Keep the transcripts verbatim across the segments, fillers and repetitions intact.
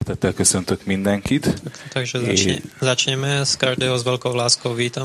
Tettel köszöntök mindenkit. Takže začne, začneme. S každého s veľkou láskou vítam.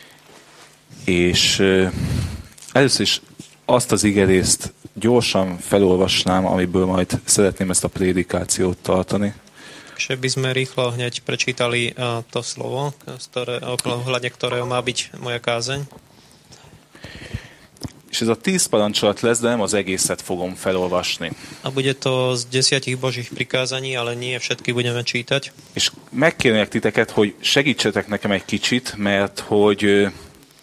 És uh, először is azt az igerészt gyorsan felolvasnám, amiből majd szeretném ezt a prédikációt tartani. Takže by sme rýchlo hneď prečítali uh, to slovo, ktoré, okolo hľadne ktorého má byť moja kázeň. És ez a tíz parancsolat lesz, de nem az egészet fogom felolvasni. A bude to z desiatich božích prikázaní, ale nie všetky budeme čítať. És megkérnék titeket, hogy segítsetek nekem egy kicsit, mert hogy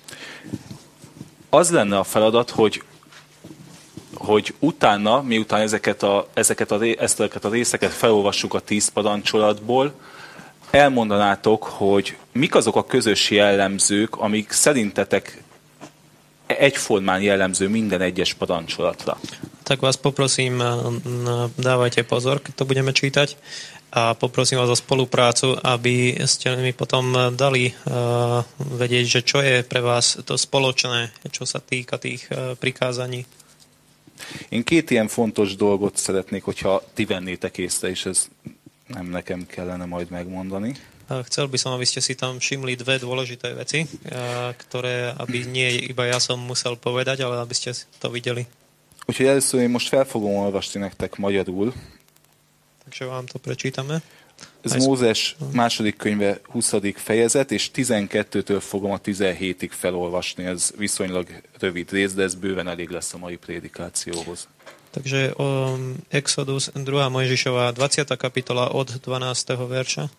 az lenne a feladat, hogy, hogy utána, miután ezeket a, ezeket, a, ezeket a részeket felolvassuk a tíz parancsolatból, elmondanátok, hogy mik azok a közös jellemzők, amik szerintetek egyformán jellemző minden egyes parancsolatra. Tak vás poprosím, dávajte pozor, keď to budeme čítať, a poprosím vás o spoluprácu, aby ste mi potom dali uh, vedieť, že čo je pre vás to spoločné, čo sa týka tých uh, prikázaní. Én két ilyen fontos dolgot szeretnék, hogyha ti vennétek észre, és ez nem nekem kellene majd megmondani. Chcel by som, aby ste si tam všimli dve dôležité veci, ktoré, aby nie iba ja som musel povedať, ale aby ste to videli. Úgyhogy először én most fel fogom olvasni nektek magyarul. Takže vám to prečítame. Ez Mózes második könyve huszadik fejezet, és tizenkettőtől fogom a tizenhétig felolvasni. Ez viszonylag rövid rész, de ez bőven elég lesz a mai prédikációhoz. Takže um, Exodus druhá Mojžišová dvadsiata kapitola od dvanásteho verša.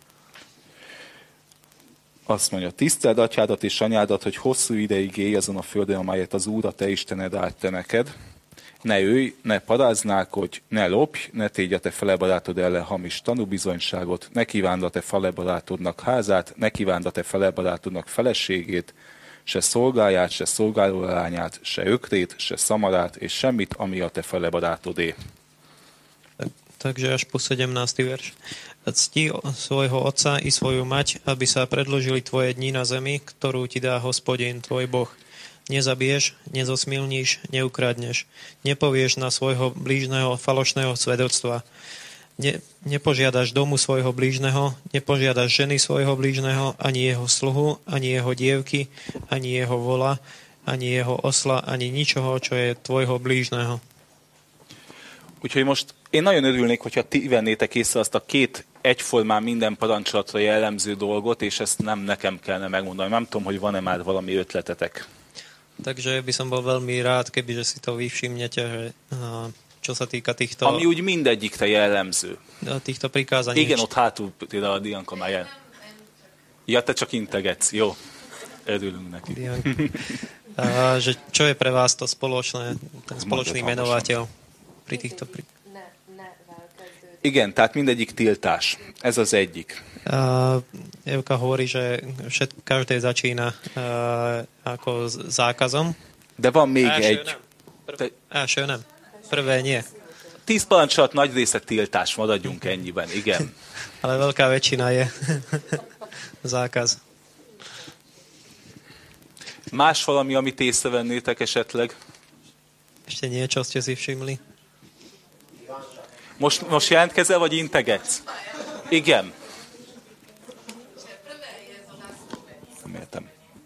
Azt mondja, tiszteld atyádat és anyádat, hogy hosszú ideig élj azon a földön, amelyet az Úr, a te Istened állt te neked. Ne ölj, ne paráználkodj, ne lopj, ne tégy a te fele barátod ellen hamis tanúbizonyságot, ne kívánd a te fele barátodnak házát, ne kívánd a te fele barátodnak feleségét, se szolgáját, se szolgálólányát, se ökrét, se szamarát, és semmit, ami a te fele barátodé. Takže až po sedemnásty verš. Cti svojho otca i svoju mať, aby sa predložili tvoje dni na zemi, ktorú ti dá Hospodin, tvoj Boh. Nezabiješ, nezosmilníš, neukradneš. Nepovieš na svojho blížneho falošného svedectva. Ne, nepožiadaš domu svojho blížneho, nepožiadaš ženy svojho blížneho, ani jeho sluhu, ani jeho dievky, ani jeho vola, ani jeho osla, ani ničoho, čo je tvojho blížneho. Úgyhogy most én nagyon örülnék, hogyha ti vennétek észre azt a két egyformán minden parancsolatra jellemző dolgot, és ezt nem nekem kellene megmondani. Nem tudom, hogy van-e már valami ötletetek. Takže by som bol veľmi rád, kebyže si to vy všimnete, že čo sa týka týchto... Ami úgy mindegyikre jellemző. Týchto prikázaní. Igen, ott hátul például a Dianka már jel. Ja, te csak integetsz. Jó. Örülünk neki. A, že čo je pre vás to spoločné, ten spoločný menovateľ pri týchto... Pri... Igen, tehát mindegyik tiltás. Ez az egyik. Uh, Evka hovorí, že všet, každé začína uh, ako zákazom. De van még első egy... Nem. Prv... Első nem. Prvé nie. Tíz parancsolat nagy része tiltás, maradjunk ennyiben, igen. Ale veľká väčšina je zákaz. Más valami, amit észrevennétek esetleg? Ešte niečo ste si všimli? Most, most jelentkezel, vagy integetsz? Igen. Nem értem.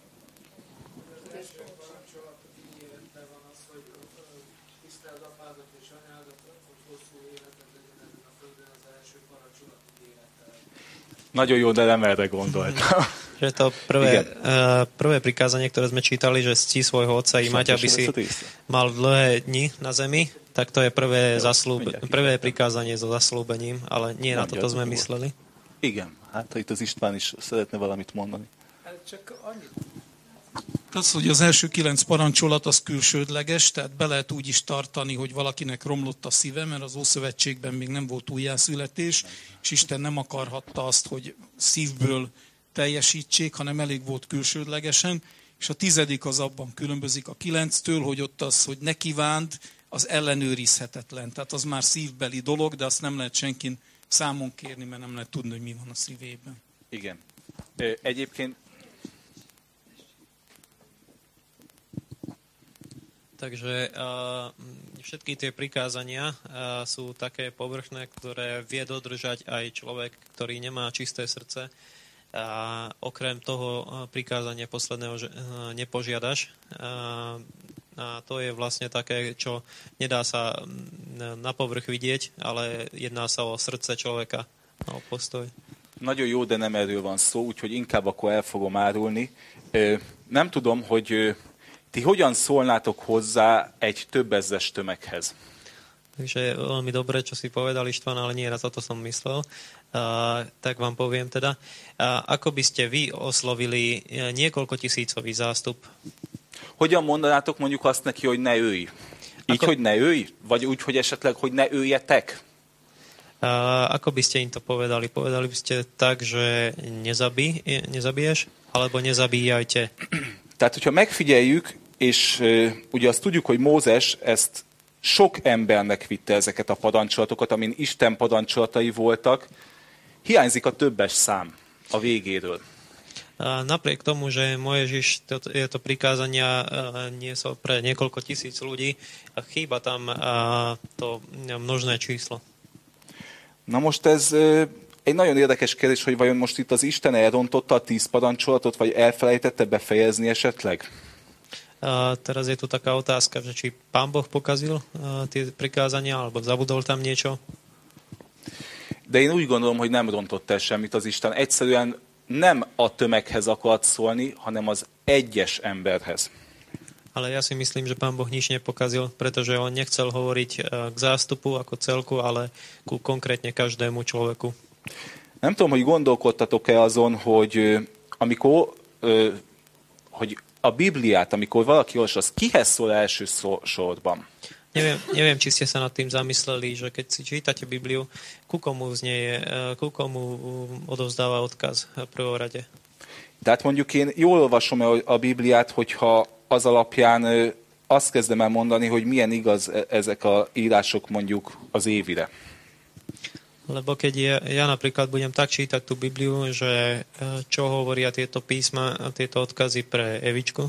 Nagyon jó, de nem erre gondoltam. Že to prvé, uh, prvé prikázanie, ktoré sme čítali, že cti svojho otca i mať, aby si mal dlhé dni na zemi, tak to je prvé, zaslúb, prvé prikázanie so zaslúbením, ale nie na toto sme mysleli. Igen, hát itt az István is szeretne valamit mondani. Csak annyit. Az, hogy az első kilenc parancsolat az külsődleges, tehát be lehet úgy is tartani, hogy valakinek romlott a szíve, mert az Ószövetségben még nem volt újjászületés, és Isten nem akarhatta azt, hogy szívből teljesítsék, hanem elég volt külsődlegesen, és a tizedik az abban különbözik a kilenctől, hogy ott az, hogy ne kívánd, az ellenőrizhetetlen. Tehát az már szívbeli dolog, de azt nem lehet senkin számon kérni, mert nem lehet tudni, hogy mi van a szívében. Igen. Egyébként Takže uh, všetky tie prikázania uh, sú také povrchné, ktoré vie dodržať aj človek, ktorý nemá čisté srdce. A okrem toho uh, prikázania posledného, že uh, nepožiadaš. Uh, a to je vlastne také, čo nedá sa na povrch vidieť, ale jedná sa o srdce človeka, o postoj. Nagyon jó, de nem erről van szó, úgyhogy inkább akkor el fogom árulni. Nem tudom, hogy ti hogyan szólnátok hozzá egy több ezres tömeghez? Takže veľmi dobre, čo si povedal, Ištván, ale nie raz o to som myslel. Uh, tak vám poviem teda. Uh, ako by ste vy oslovili niekoľko tisícový zástup? Hogyan mondanátok mondjuk azt neki, hogy ne őj? Így, ako... hogy ne őj? Vagy úgy, hogy esetleg, hogy ne őjetek? Uh, ako by ste im to povedali? Povedali by ste tak, že nezabí, nezabiješ? Alebo nezabíjajte? Tehát, hogyha megfigyeljük, és uh, ugye azt tudjuk, hogy Mózes ezt sok embernek vitte ezeket a parancsolatokat, amin Isten parancsolatai voltak, hiányzik a többes szám a végéről. A napriek tomu, že Mojžiš tieto prikázania niesol pre niekoľko tisíc ľudí, chýba tam to množné číslo. Na most ez egy nagyon érdekes kérdés, hogy vajon most itt az Isten elrontotta a tíz parancsolatot, vagy elfelejtette befejezni esetleg? A teraz je tu taká otázka, že či Pán Boh pokazil tie prikázania, alebo zabudol tam niečo? De én úgy gondolom, hogy nem rontott el semmit az Isten. Egyszerűen nem a tömeghez akart szólni, hanem az egyes emberhez. Ale ja si myslím, že Pán Boh nič nepokazil, pretože on nechcel hovoriť k zástupu ako celku, ale ku konkrétne každému človeku. Nem tudom, hogy gondolkodtatok-e azon, hogy amikor, hogy a Bibliát, amikor valaki olvas, az kihez szól első sorban? Neviem, neviem, či ste sa nad tým zamysleli, že keď si čítate Bibliu, ku komu znieje, ku komu odovzdáva odkaz v prvom rade. Tehát mondjuk én jól olvasom a Bibliát, hogyha az alapján azt kezdem el mondani, hogy milyen igaz ezek a írások mondjuk az évire. Lebo keď ja, ja napríklad budem tak čítať tú Bibliu, že čo hovoria tieto písma, tieto odkazy pre Evičku.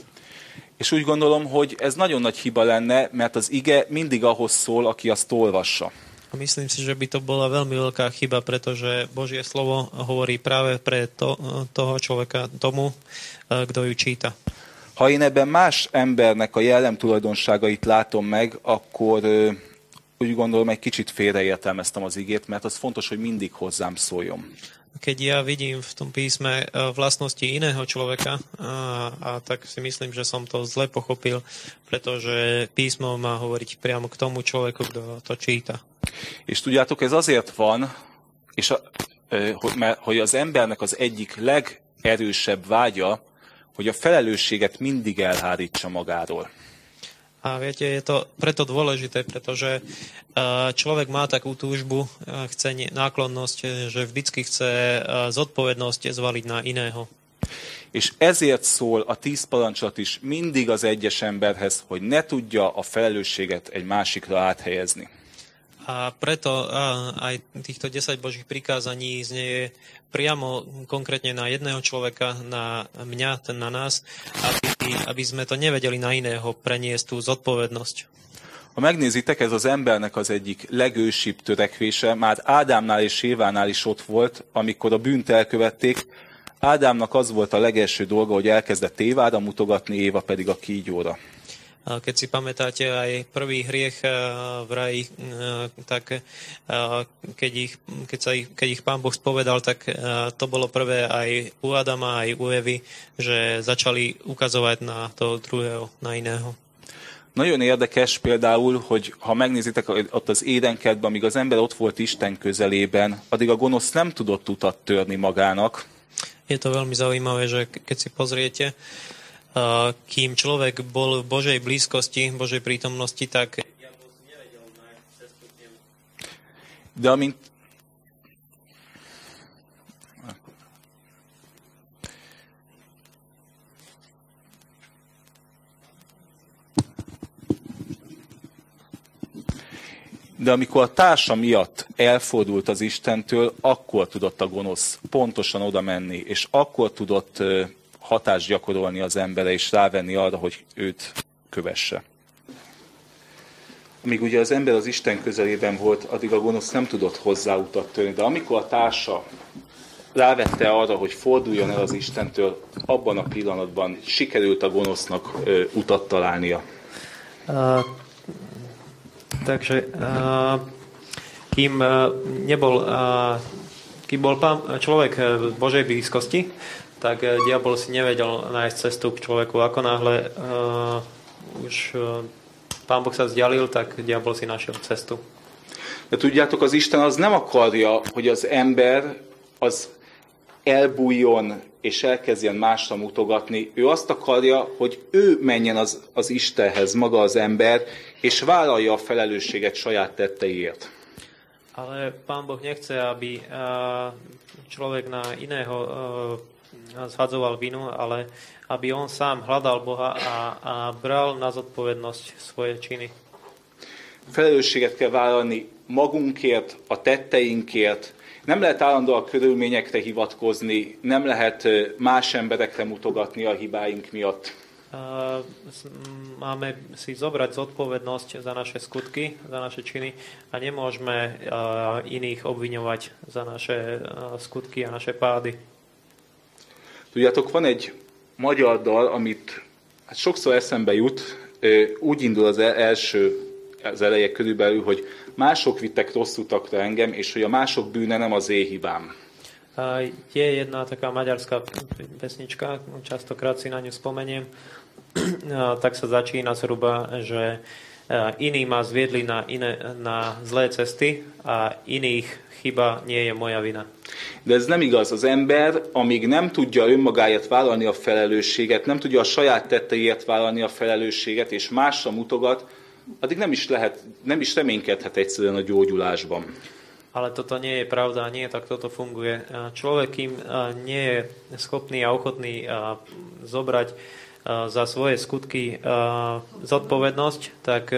És úgy gondolom, hogy ez nagyon nagy hiba lenne, mert az ige mindig ahhoz szól, aki azt olvassa. A myslím si, že by to bola veľmi veľká chyba, pretože Božie slovo hovorí práve pre to, toho človeka, tomu, kto ju číta. Ha én ebben más embernek a jellemtulajdonságait látom meg, akkor úgy gondolom, egy kicsit félreértelmeztem az igét, mert az fontos, hogy mindig hozzám szóljon. Keď ja vidím v tom písme vlastnosti iného človeka, a, a tak si myslím, že som to zle pochopil, pretože písmo má hovoriť priamo k tomu človeku, kto to číta. És tudjátok, ez azért van, és a, mert, hogy az embernek az egyik legerősebb vágya, hogy a felelősséget mindig elhárítsa magáról. A viete, je to preto dôležité, pretože človek má takú túžbu, chce náklonnosť, že vždycky chce zodpovednosť zvaliť na iného. És ezért szól a tíz parancsolat is mindig az egyes emberhez, hogy ne tudja a felelősséget egy másikra áthelyezni. A preto aj týchto desať Božích prikázaní znieje priamo konkrétne na jedného človeka, na mňa, ten na nás, aby, aby sme to nevedeli na iného preniesť tú zodpovednosť. Ha megnézitek, ez az embernek az egyik legősibb törekvése, már Ádámnál és Évánál is ott volt, amikor a bűnt elkövették. Ádámnak az volt a legelső dolga, hogy elkezdett Évára mutogatni, Éva pedig a kígyóra. Keď si pamätáte aj prvý hriech v raji, tak keď ich, keď, sa ich, keď ich Pán Boh spovedal, tak to bolo prvé aj u Adama, aj u Evy, že začali ukazovať na toho druhého, na iného. Nagyon érdekes például, hogy ha megnézitek ott az édenkertben, amíg az ember ott volt Isten közelében, addig a gonosz nem tudott utat törni magának. Je to veľmi zaujímavé, že keď si pozriete, kým človek bol v Božej blízkosti, Božej prítomnosti, tak nevedel nájsť cestu k nemu. De amint De amikor a társa miatt elfordult az Istentől, akkor tudott a gonosz pontosan oda menni, és akkor tudott hatást gyakorolni az emberre, és rávenni arra, hogy őt kövesse. Amíg ugye az ember az Isten közelében volt, addig a gonosz nem tudott hozzá utat törni. De amikor a társa rávette arra, hogy forduljon el az Istentől, abban a pillanatban sikerült a gonosznak ö, utat találnia. Uh, takže uh, kým uh, nebol, uh, kým bol pán, človek v Božej blízkosti, tak uh, diabol si nevedel nájsť cestu k človeku. Ako náhle uh, už uh, Pán Boh sa vzdialil, tak diabol si našiel cestu. De tudjátok, az Isten az nem akarja, hogy az ember az elbújjon és elkezdjen másra mutogatni. Ő azt akarja, hogy ő menjen az, az Istenhez, maga az ember, és vállalja a felelősséget saját tetteiért. Ale Pán Boh nechce, aby uh, človek na iného uh, zhadzoval vinu, ale aby on sám hľadal Boha a, a bral na zodpovednosť svoje činy. Felelősséget kell vállalni magunkért, a tetteinkért. Nem lehet állandóan a körülményekre hivatkozni, nem lehet más emberekre mutogatni a hibáink miatt. Uh, máme si zobrať zodpovednosť za naše skutky, za naše činy a nemôžeme uh, iných obviňovať za naše uh, skutky a naše pády. Tudjátok, van egy magyar dal, amit hát sokszor eszembe jut, úgy indul az első, az eleje körülbelül, hogy mások vittek rossz utakra engem, és hogy a mások bűne nem az én hibám. Je jedna taká maďarská pesnička, častokrát si na ňu spomeniem, tak sa začína zhruba, že iní ma zviedli na, iné, na zlé cesty a iných chyba nie je moja vina. De ez nem igaz. Az ember, amíg nem tudja önmagáért vállalni a felelősséget, nem tudja a saját tetteiért vállalni a felelősséget, és másra mutogat, addig nem is lehet, nem is reménykedhet egyszerűen a gyógyulásban. Ale toto nie je pravda, nie tak toto funguje. Človek, kým nie je schopný a ochotný zobrať za svoje skutky zodpovednosť, tak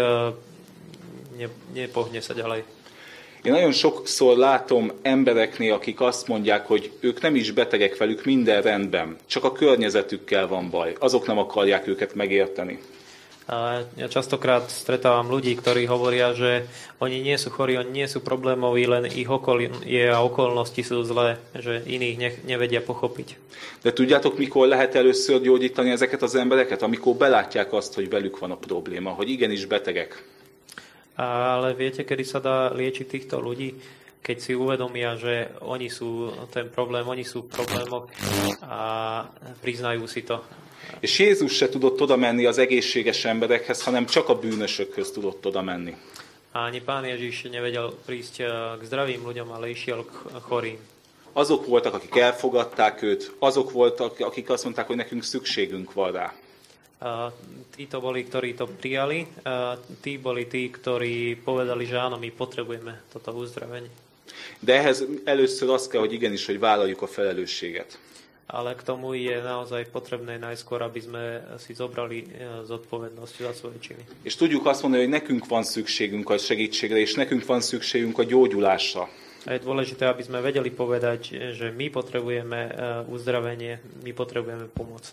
nepohne sa ďalej. Én nagyon sokszor látom embereknél, akik azt mondják, hogy ők nem is betegek, velük minden rendben, csak a környezetükkel van baj. Azok nem akarják őket megérteni. Ja častokrát stretávam ľudí, ktorí hovoria, že oni nie sú chorí, oni nie sú problémoví, len ich okolie a okolnosti sú zlé, že iných ne, nevedia pochopiť. De tudjátok, mikor lehet először gyógyítani ezeket az embereket? Amikor belátják azt, hogy velük van a probléma, hogy igenis betegek. Ale viete, kedy sa dá liečiť týchto ľudí? Keď si uvedomia, že oni sú ten problém, oni sú v problémoch a priznajú si to. És Jézus se tudott oda menni az egészséges emberekhez, hanem csak a bűnösökhöz tudott oda menni. A ani Pán Ježiš nevedel prísť k zdravým ľuďom, ale išiel k chorým. Azok voltak, akik elfogadták őt, azok voltak, akik azt mondták, hogy nekünk szükségünk van rá. Uh, títo boli, ktorí to prijali, uh, tí boli tí, ktorí povedali, že áno, my potrebujeme toto uzdravenie. De ehhez először az kell, hogy igenis, hogy vállaljuk a felelősséget. Ale k tomu je naozaj potrebné najskôr, aby sme si zobrali zodpovednosť za svoje činy. És tudjuk azt mondani, hogy nekünk van szükségünk a segítségre, és nekünk van szükségünk a gyógyulásra. A je dôležité, aby sme vedeli povedať, že my potrebujeme uzdravenie, my potrebujeme pomoc.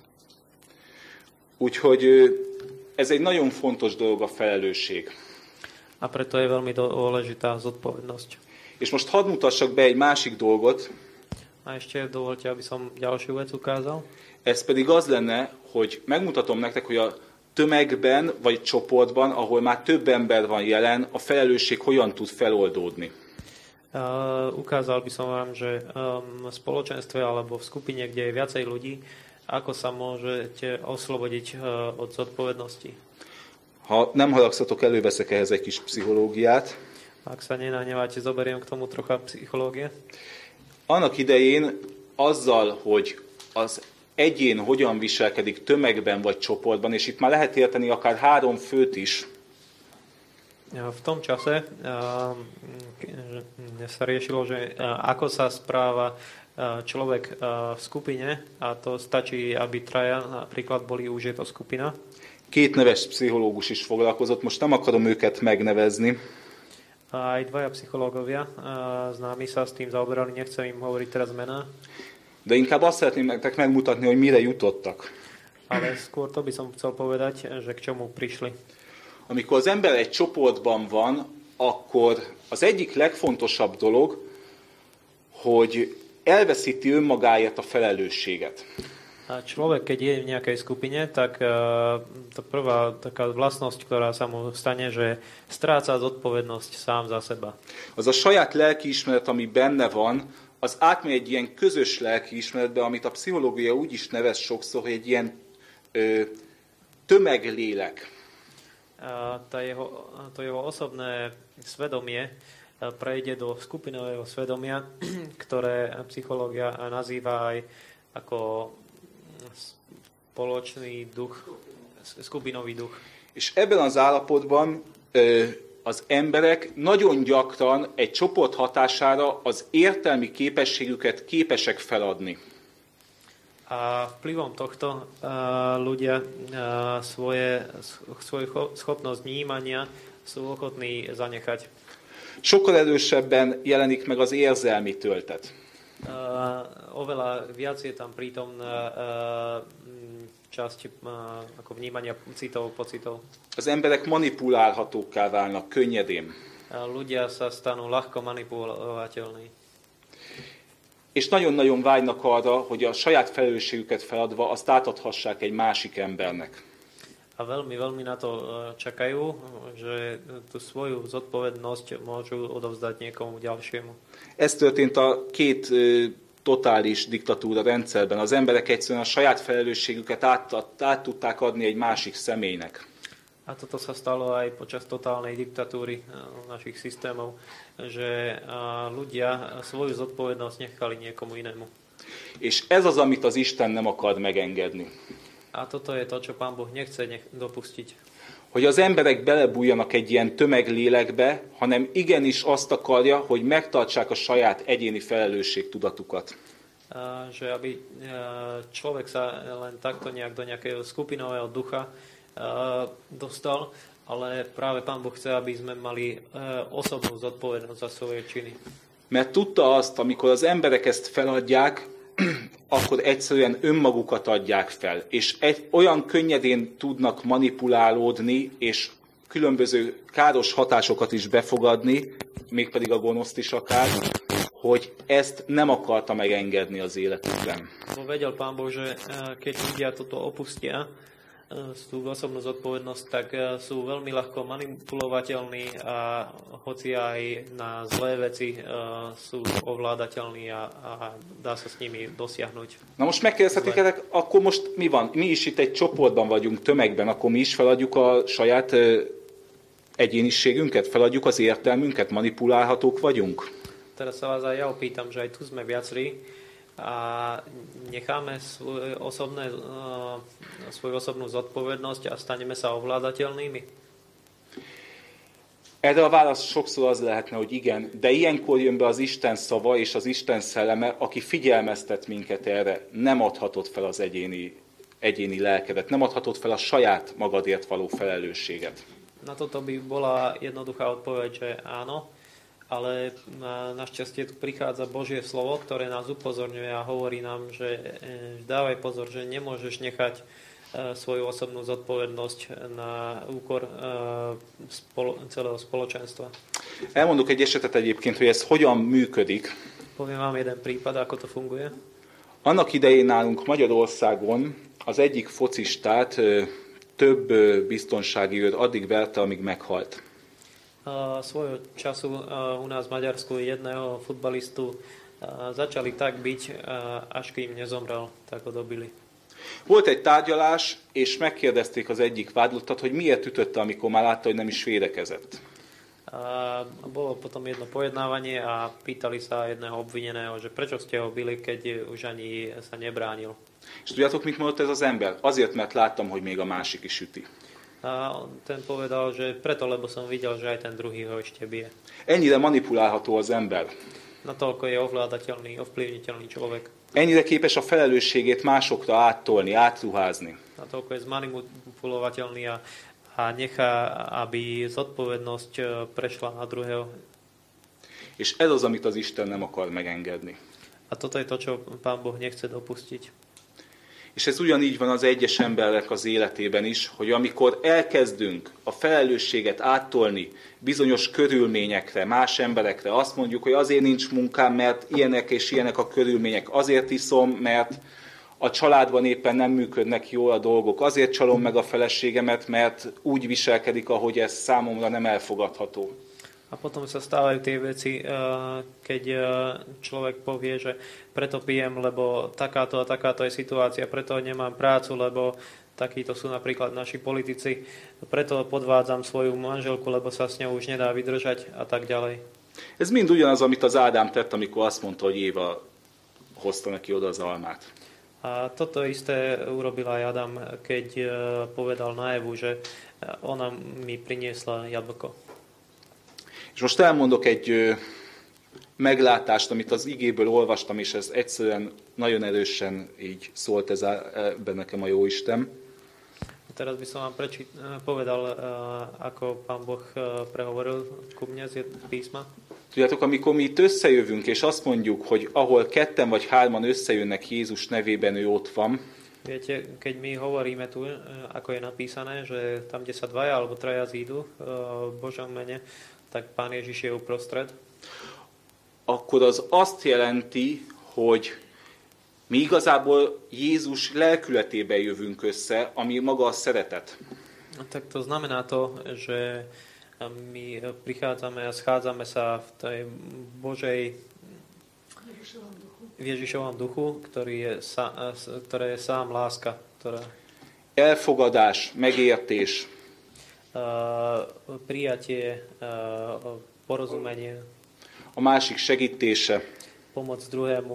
Úgyhogy ez egy nagyon fontos dolog, a felelősség. A preto je veľmi dôležitá zodpovednosť. És most hadd mutassak be egy másik dolgot. A ešte dovolte, aby som ďalšiu vec ukázal. Ez pedig az lenne, hogy megmutatom nektek, hogy a tömegben vagy csoportban, ahol már több ember van jelen, a felelősség hogyan tud feloldódni. Uh, ukázal by som vám, že um, v spoločenstve alebo v skupine, kde je viacej ľudí, ako sa môžete oslobodiť uh, od zodpovednosti. Ha nem haragszatok, előveszek ehhez egy kis pszichológiát. Ak sa nenahneváte, zoberiem k tomu trocha psychológie. Annak idején azzal, hogy az egyén hogyan viselkedik tömegben vagy csoportban, és itt már lehet érteni akár három főt is. V tom čase sa riešilo, že ako sa správa človek v skupine, a to stačí, aby traja napríklad boli, už je to skupina. Két neves pszichológus is foglalkozott, most nem akarom őket megnevezni. Aj dvaja psychológovia známi sa s tým zaoberali, nechcem im hovoriť teraz mená. De inkább azt szeretném nektek megmutatni, hogy mire jutottak. Ale skôr to by som chcel povedať, že k čomu prišli. Amikor az ember egy csoportban van, akkor az egyik legfontosabb dolog, hogy elveszíti önmagáért a felelősséget. A človek, keď je v nejakej skupine, tak uh, tá prvá taká vlastnosť, ktorá sa mu stane, že stráca zodpovednosť sám za seba. Az a saját lelkiismeret, ami benne van, az átmegy egy ilyen közös lelkiismeretbe, amit a pszichológia úgy is nevez sokszor, hogy egy ilyen ö, tömeglélek. A tá jeho, to jeho osobné svedomie prejde do skupinového svedomia, ktoré psychológia nazýva aj ako spoločný duch, skupinový duch. És ebben az állapotban ö, az emberek nagyon gyakran egy csoport hatására az értelmi képességüket képesek feladni. A vplyvom tohto uh, ľudia uh, svoje, svoju schopnosť vnímania sú ochotní zanechať. Sokkal erősebben jelenik meg az érzelmi töltet. Uh, oveľa viac je tam prítomná uh, časť uh, ako vnímania citov, pocitov. Az emberek manipulálhatókká válnak könnyedén. Uh, ľudia sa stanú ľahko manipulovateľní. És nagyon-nagyon vágynak arra, hogy a saját felelősségüket feladva azt átadhassák egy másik embernek. A veľmi, veľmi na to čakajú, že tú svoju zodpovednosť môžu odovzdať niekomu ďalšiemu. Ez történt a két uh, totális diktatúra rendszerben. Az emberek egyszerűen a saját felelősségüket át, át tudták adni egy másik személynek. A toto sa stalo aj počas totálnej diktatúry našich systémov, že ľudia svoju zodpovednosť nechali niekomu inému. És ez az, amit az Isten nem akar megengedni. A toto je to, čo Pán Boh nechce nech dopustiť. Hogy az emberek belebújjanak egy ilyen tömeglélekbe, hanem igenis azt akarja, hogy megtartsák a saját egyéni felelősségtudatukat. A, že aby človek sa len takto nejak do nejakého skupinového ducha dostal, ale práve Pán Boh chce, aby sme mali osobnú zodpovednosť za svoje činy. Mert tudta azt, amikor az emberek ezt feladják, akkor egyszerűen önmagukat adják fel, és egy, olyan könnyedén tudnak manipulálódni, és különböző káros hatásokat is befogadni, mégpedig a gonoszt is akár, hogy ezt nem akarta megengedni az életükben. Bo vedel Pán Boh, že keď ľudia toto opustia, tú osobnú zodpovednosť, tak sú veľmi ľahko manipulovateľní a hoci aj na zlé veci sú ovládateľní a, a dá sa s nimi dosiahnuť. Na most megkérdezhetik, akkor most mi van? Mi is itt egy csoportban vagyunk, tömegben, akkor mi is feladjuk a saját egyéniségünket, feladjuk az értelmünket, manipulálhatók vagyunk? Teraz sa vás aj ja opýtam, že aj tu sme viacerí a necháme svoje osobné, svoju osobnú zodpovednosť a staneme sa ovládateľnými? Erre a válasz sokszor az lehetne, hogy igen, de ilyenkor jön be az Isten szava és az Isten szelleme, aki figyelmeztet minket erre. Nem adhatod fel az egyéni, egyéni lelkedet, nem adhatod fel a saját magadért való felelősséget. Na toto by bola jednoduchá odpoveď, že áno, ale našťastie tu prichádza Božie slovo, ktoré nás upozorňuje a hovorí nám, že dávaj pozor, že nemôžeš nechať svoju osobnú zodpovednosť na úkor spolo- celého spoločenstva. Elmondok egy esetet egyébként, hogy ez hogyan működik. Poviem vám jeden prípad, ako to funguje. Annak idején nálunk Magyarországon az egyik focistát több biztonsági őr addig verte, amíg meghalt. Uh, svojho času uh, u nás v Maďarsku jedného futbalistu uh, začali tak byť, uh, až kým nezomrel, tak ho dobili. Volt egy tárgyalás, és megkérdezték az egyik vádlottat, hogy miért ütötte, amikor már látta, hogy nem is védekezett. Uh, bolo potom jedno pojednávanie a pýtali sa jedného obvineného, že prečo ste ho bili, keď už ani sa nebránil. És tudjátok, mit mondott ez az ember? Azért, mert láttam, hogy még a másik is üti. A ten povedal, že preto, lebo som videl, že aj ten druhý ho ešte bije. Ennyire manipulálható az ember. Natoľko je ovládateľný, ovplyvniteľný človek. Ennyire képes a felelősségét másokra áttolni, átruházni. Natoľko je zmanipulovateľný a, a nechá, aby zodpovednosť prešla na druhého. És ez az, amit az Isten nem akar megengedni. A toto je to, čo Pán Boh nechce dopustiť. És ez ugyanígy van az egyes emberek az életében is, hogy amikor elkezdünk a felelősséget áttolni bizonyos körülményekre, más emberekre, azt mondjuk, hogy azért nincs munkám, mert ilyenek és ilyenek a körülmények, azért iszom, mert a családban éppen nem működnek jól a dolgok, azért csalom meg a feleségemet, mert úgy viselkedik, ahogy ez számomra nem elfogadható. A potom sa stávajú tie veci, keď človek povie, že preto pijem, lebo takáto a takáto je situácia, preto nemám prácu, lebo takíto sú napríklad naši politici, preto podvádzam svoju manželku, lebo sa s ňou už nedá vydržať a tak ďalej. Ez mind ugyanaz, amit az Ádám tett, amikor azt mondta, hogy Éva hozta neki oda az almát. A toto isté urobil aj Adam, keď povedal na Evu, že ona mi priniesla jablko. És most elmondok egy ö, meglátást, amit az igéből olvastam, és ez egyszerűen nagyon erősen így szólt ez a, ebben nekem a Jóisten. Teraz by som vám prečít, povedal, ako Pán Boh prehovoril ku mne z písma. Tudjátok, amikor mi itt összejövünk, és azt mondjuk, hogy ahol ketten vagy hárman összejönnek Jézus nevében, ő ott van. Viete, keď my hovoríme tu, ako je napísané, že tam, kde sa dvaja alebo traja zídu v Božom mene, tak Pán Ježiš je uprostred. Akkor az azt jelenti, hogy mi igazából Jézus lelkületében jövünk össze, ami maga a szeretet. Tak to znamená to, že my prichádzame a schádzame sa v tej Božej v Ježišovom duchu, ktorý je, ktoré je sám láska. Ktorá... Elfogadás, megértés. Uh, prijatie, uh, porozumenie. A másik segítése. Pomoc druhému.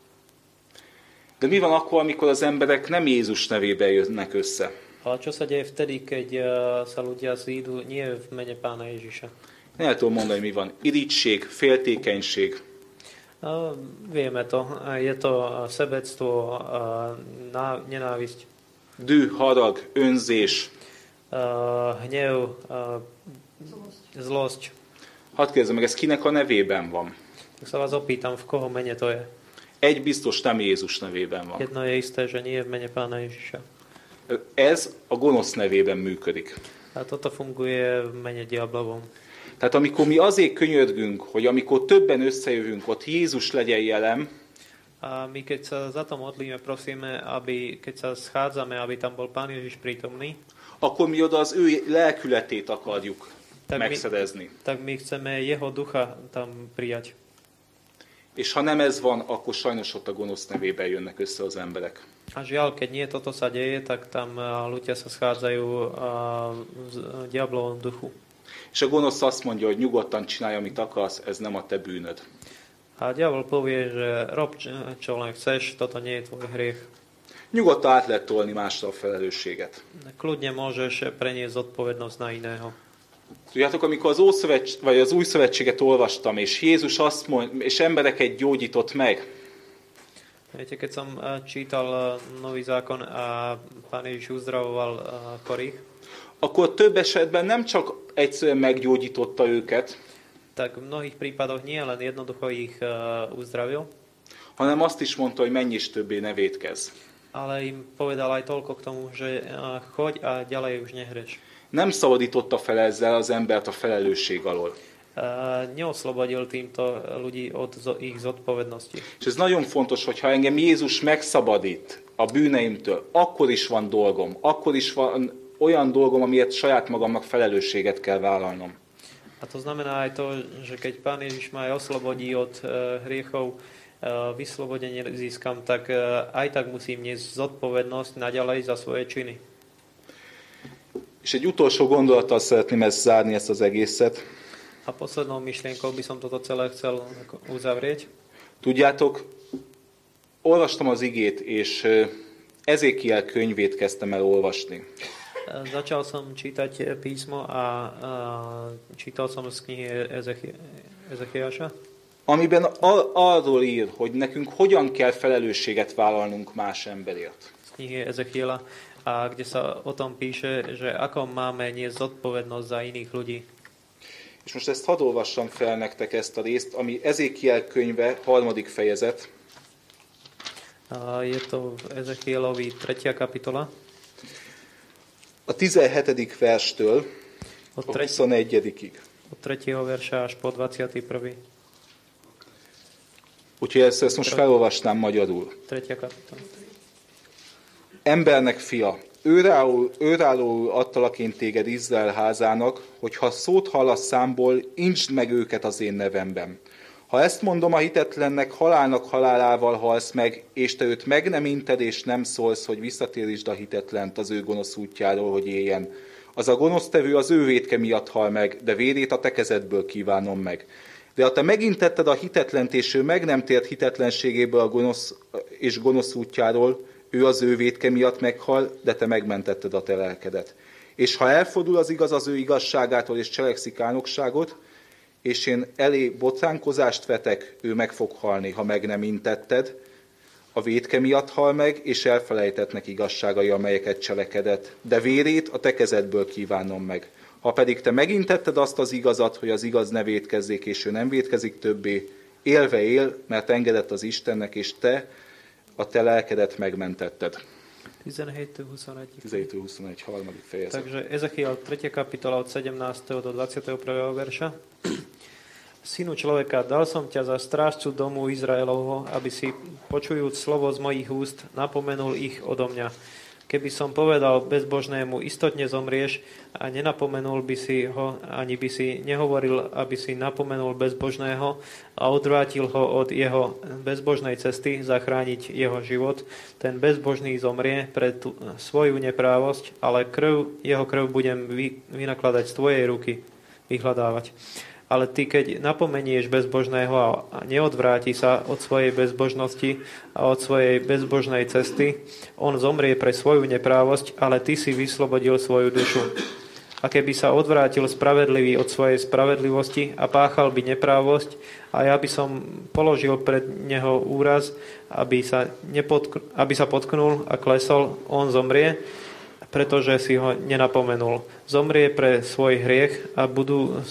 De mi van akkor, amikor az emberek nem Jézus nevében jönnek össze? Ale čo sa deje vtedy, keď uh, sa ľudia zídu nie v mene Pána Ježiša? Nem tudom mondani, mi van. Irigység, féltékenység. Uh, vieme to. Je to sebectvo, uh, nenávisť. Düh, harag, önzés. Uh, hnev, uh, zlosť. Hadd kérdezem meg, ez kinek a nevében van? Tak sa vás opýtam, v koho mene to je? Egy biztos nem Jézus nevében van. Jedno je isté, že nie je v mene Pána Ježiša. Ez a gonosz nevében működik. A toto funguje v mene diablovom. Tehát amikor mi azért könyörgünk, hogy amikor többen összejövünk, ott Jézus legyen jelen, a my keď sa za to modlíme, prosíme, aby keď sa schádzame, aby tam bol Pán Ježiš prítomný, akkor mi oda az ő lelkületét akarjuk tak megszerezni. My, tak my chceme jeho ducha tam prijať. És ha nem ez van, akkor sajnos ott a gonosz nevében jönnek össze az emberek. A žiaľ, keď nie toto sa deje, tak tam ľudia sa schádzajú v diablovom duchu. És a gonosz azt mondja, hogy nyugodtan csinálj, amit akarsz, ez nem a te bűnöd. A diabol povie, že rob, čo len chceš, toto nie je tvoj hriech. Nyugodtan át lehet tolni másra a felelősséget. Kľudne môžeš preniesť zodpovednosť na iného. Tudjátok, amikor az, Ószövetség, vagy az Új Szövetséget olvastam, és Jézus azt mond, és embereket gyógyított meg. Viete, keď som čítal Nový zákon a Pán Ježiš uzdravoval chorých, akkor több esetben nem csak egyszerűen meggyógyította őket, tak v mnohých prípadoch nie len jednoducho ich uh, uzdravil, hanem azt is mondta, hogy menj és többé ne vétkezz. Ale im povedal aj toľko k tomu, že uh, choď a ďalej už nehreš. Nem szabadította fel ezzel az embert a felelősség alól. Uh, neoslobodil týmto ľudí od zo, ich zodpovednosti. És ez nagyon fontos, hogy ha engem Jézus megszabadít a bűneimtől, akkor is van dolgom, akkor is van olyan dolgom, amiért saját magamnak felelősséget kell vállalnom. A to znamená aj to, že keď Pán Ježiš ma aj oslobodí od uh, hriechov, uh, vyslobodenie získam, tak uh, aj tak musím niesť zodpovednosť naďalej za svoje činy. És egy utolsó gondolattal szeretném ezt zárni, ezt az egészet. A poslednou myšlienkou by som toto celé chcel uzavrieť. Tudjátok, olvastam az igét, és Ezékiel könyvét kezdtem el olvasni. Začal som čítať písmo a, a čítal som z knihy Ezechiáša. Amiben ar- arról ír, hogy nekünk hogyan kell felelősséget vállalnunk más emberért. Z knihy Ezechiela, a kde sa o tom píše, že ako máme niesť zodpovednosť za iných ľudí. És most ezt hadd olvassam fel nektek ezt a részt, ami Ezékiel könyve, harmadik fejezet. A je to v Ezechielovi tretia kapitola. A tizenhetedik verstől Od, a treť, huszonegyedikig. od tretieho verša až po dvadsiaty prvý. Úgyhogy ezt, ezt most felolvasnám magyarul. Tretia kapitola. Embernek fia, őrálló, őrállóul adtalak én téged Izrael házának, hogy ha szót hallasz számból, intsd meg őket az én nevemben. Ha ezt mondom a hitetlennek, halálnak halálával halsz meg, és te őt meg nem inted, és nem szólsz, hogy visszatérítsd a hitetlent az ő gonosz útjáról, hogy éljen. Az a gonosztevő az ő vétke miatt hal meg, de vérét a te kezedből kívánom meg. De ha te megintetted a hitetlent, és ő meg nem tért hitetlenségéből a gonosz és gonosz útjáról, ő az ő vétke miatt meghal, de te megmentetted a te lelkedet. És ha elfordul az igaz az ő igazságától, és cselekszik álnokságot, és én elé botránkozást vetek, ő meg fog halni, ha meg nem intetted. A vétke miatt hal meg, és elfelejtetnek igazságai, amelyeket cselekedett. De vérét a te kezedből kívánom meg. Ha pedig te megintetted azt az igazat, hogy az igaz ne vétkezzék, és ő nem vétkezik többé, élve él, mert engedett az Istennek, és te a te lelkedet megmentetted. tizenhét huszonegy. tizenhét huszonegy, harmadik fejezet. Takže Ezechiel tretia kapitola od sedemnásteho do dvadsiateho prvého verša. Synu človeka, dal som ťa za strážcu domu Izraelovho, aby si, počujúc slovo z mojich úst, napomenul ich odo mňa. Keby som povedal bezbožnému, istotne zomrieš, a nenapomenul by si ho, ani by si nehovoril, aby si napomenul bezbožného a odvrátil ho od jeho bezbožnej cesty, zachrániť jeho život, ten bezbožný zomrie pre tú, svoju neprávosť, ale krv, jeho krv budem vy, vynakladať z tvojej ruky, vyhľadávať. Ale ty, keď napomenieš bezbožného a neodvráti sa od svojej bezbožnosti a od svojej bezbožnej cesty, on zomrie pre svoju neprávosť, ale ty si vyslobodil svoju dušu. A keby sa odvrátil spravedlivý od svojej spravedlivosti a páchal by neprávosť, a ja by som položil pred neho úraz, aby sa, nepodk- aby sa potknul a klesol, on zomrie, pretože si ho nenapomenul. Zomrie pre svoj hriech a budú...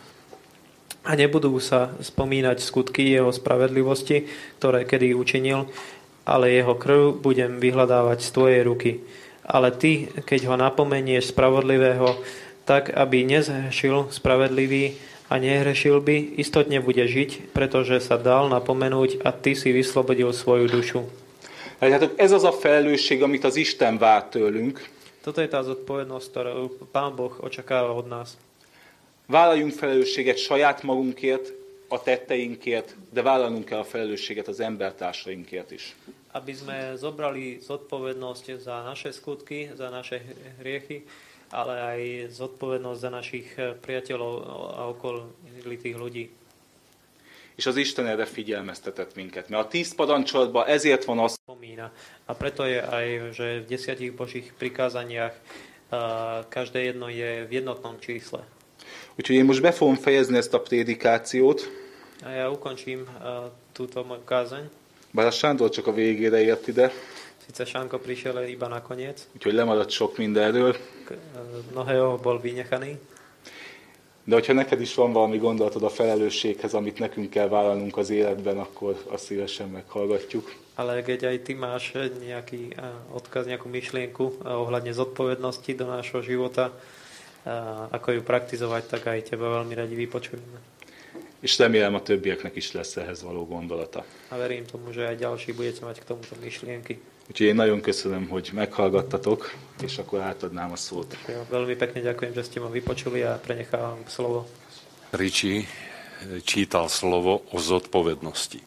a nebudú sa spomínať skutky jeho spravedlivosti, ktoré kedy učinil, ale jeho krv budem vyhľadávať z tvojej ruky. Ale ty, keď ho napomenieš spravodlivého, tak aby nezhrešil spravedlivý a nehrešil by, istotne bude žiť, pretože sa dal napomenúť a ty si vyslobodil svoju dušu. Hát ez az a felelősség, amit az Isten vár tőlünk. Toto je tá zodpovednosť, ktorú Pán Boh očakáva od nás. Vállaljunk felelősséget saját magunkért, a tetteinkért, de vállalnunk kell a felelősséget az embertársainkért is. Aby sme zobrali zodpovednosť za naše skutky, za naše hriechy, ale aj zodpovednosť za našich priateľov a okolitých ľudí. És az Isten erre figyelmeztetett minket, mert a tíz parancsolatban ezért van az... A preto je aj, že v desiatich Božích prikázaniach každé jedno je v jednotnom čísle. Úgyhogy én most be fogom fejezni ezt a prédikációt. A ja ukončím uh, túto moju kázeň. Bár a Sándor csak a végére ért ide. Sice Šánko prišiel iba na koniec. Úgyhogy lemaradt sok mindenről. K, uh, mnohého bol vynechaný. De hogyha neked is van valami gondolatod a felelősséghez, amit nekünk kell vállalnunk az életben, akkor azt szívesen meghallgatjuk. Ale keď aj ty máš nejaký uh, odkaz, nejakú myšlienku uh, ohľadne zodpovednosti do nášho života, a ako ju praktizovať, tak aj teba veľmi radi vypočujeme. És remélem a többieknek is lesz ehhez való gondolata. A verím tomu, že aj ďalší budete mať k tomuto myšlienky. Úgyhogy én nagyon köszönöm, hogy meghallgattatok, és akkor átadnám a szót. Ja veľmi pekne ďakujem, že ste ma vypočuli a prenechávam slovo. Richie čítal slovo o zodpovednosti.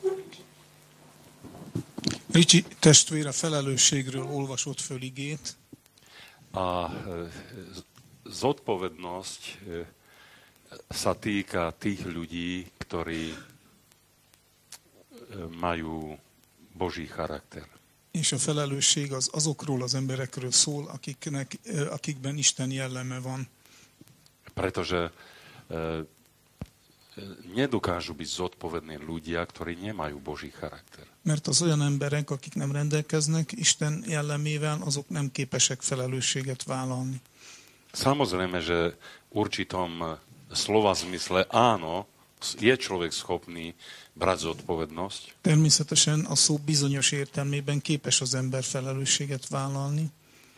Richie testvére felelősségről olvasott föl igét. A zodpovednosť sa týka tých ľudí, ktorí majú Boží charakter. És a felelősség az azokról az emberekről szól, akiknek, akikben Isten jelleme van. Pretože nedokážu byť zodpovední ľudia, ktorí nemajú Boží charakter. Mert az olyan emberek, akik nem rendelkeznek Isten jellemével, azok nem képesek felelősséget vállalni. Samozrejme, že v určitom slova zmysle áno, Je človek schopný brať zodpovednosť? Természetesen a szó bizonyos értelmében képes az ember felelősséget vállalni.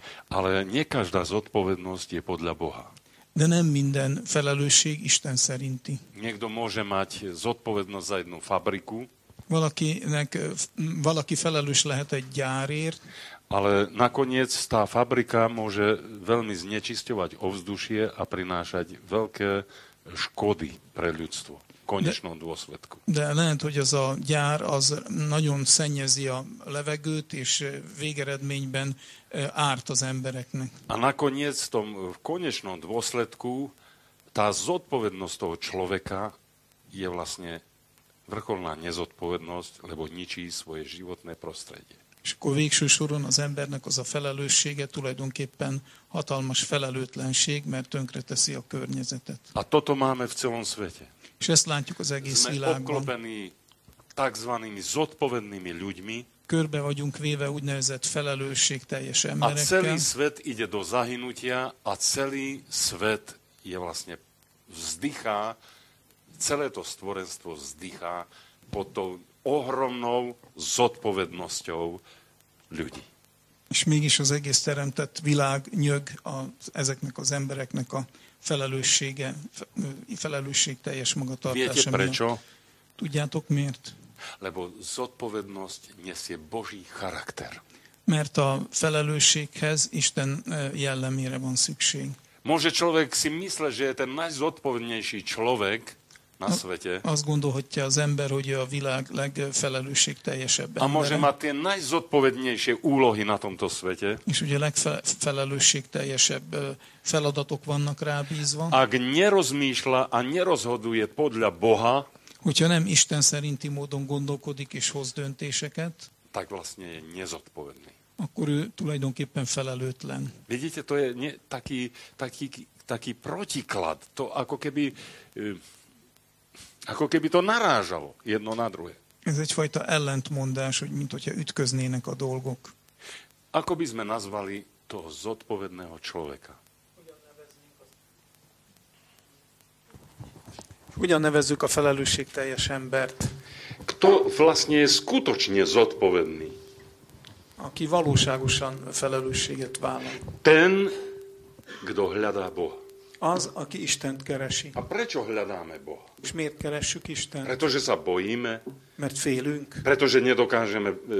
Ale nie každá zodpovednosť je podľa Boha. De nem minden felelősség Isten szerinti. Niekto môže mať zodpovednosť za jednu fabriku, Valakinek, valaki felelős lehet egy gyárért, ale nakoniec tá fabrika môže veľmi znečisťovať ovzdušie a prinášať veľké škody pre ľudstvo v konečnom dôsledku. de lehet, hogy az a gyár az nagyon szennyezi a levegőt, és végeredményben árt az embereknek. A nakoniec v tom v konečnom dôsledku tá zodpovednosť toho človeka je vlastne vrcholná nezodpovednosť, lebo ničí svoje životné prostredie. És akkor végső soron az embernek az a felelőssége tulajdonképpen hatalmas felelőtlenség, mert tönkreteszi a környezetet. A toto máme v celom svete. És ezt látjuk az egész Sme világban. obklopení takzvanými zodpovednými ľuďmi Körbe vagyunk véve úgynevezett felelősségteljes a emberekkel, celý svet ide do zahynutia a celý svet je vlastne vzdychá, celé to stvorenstvo vzdychá pod tou ohromnou zodpovednosťou ľudí. és mégis az egész teremtett világ nyög a, ezeknek az embereknek a felelőssége, felelősségteljes Viete magatartása miatt. prečo? Tudjátok miért? Lebo zodpovednosť nesie Boží charakter. Mert a felelősséghez Isten jellemére van szükség. Môže človek si mysleť, že je ten najzodpovednejší človek na svete Azt gondolhatja az ember, hogy ő a világ legfelelősségteljesebb a môže embere, mať tie najzodpovednejšie úlohy na tomto svete. és ugye legfelelősségteljesebb feladatok vannak rábízva. Ak nerozmýšľa a nerozhoduje podľa Boha, Hogyha nem Isten szerinti módon gondolkodik és hoz döntéseket, tak vlastne je nezodpovedný. akkor ő tulajdonképpen felelőtlen. Vidíte, to je nie, taký, taký, taký protiklad. To ako keby, e, ako keby to narážalo jedno na druhé. Ez egyfajta ellentmondás, hogy mint hogyha ütköznének a dolgok. Ako by sme nazvali toho zodpovedného človeka? Hogyan nevezzük a felelősségteljes embert, Kto vlastne je skutočne zodpovedný? aki valóságosan felelősséget vállal? Ten, kto hľadá Boha. Az, aki Istent keresi. A prečo hľadáme Boha? És miért keressük Istent? Pretože sa bojíme, Mert félünk, pretože nedokážeme e,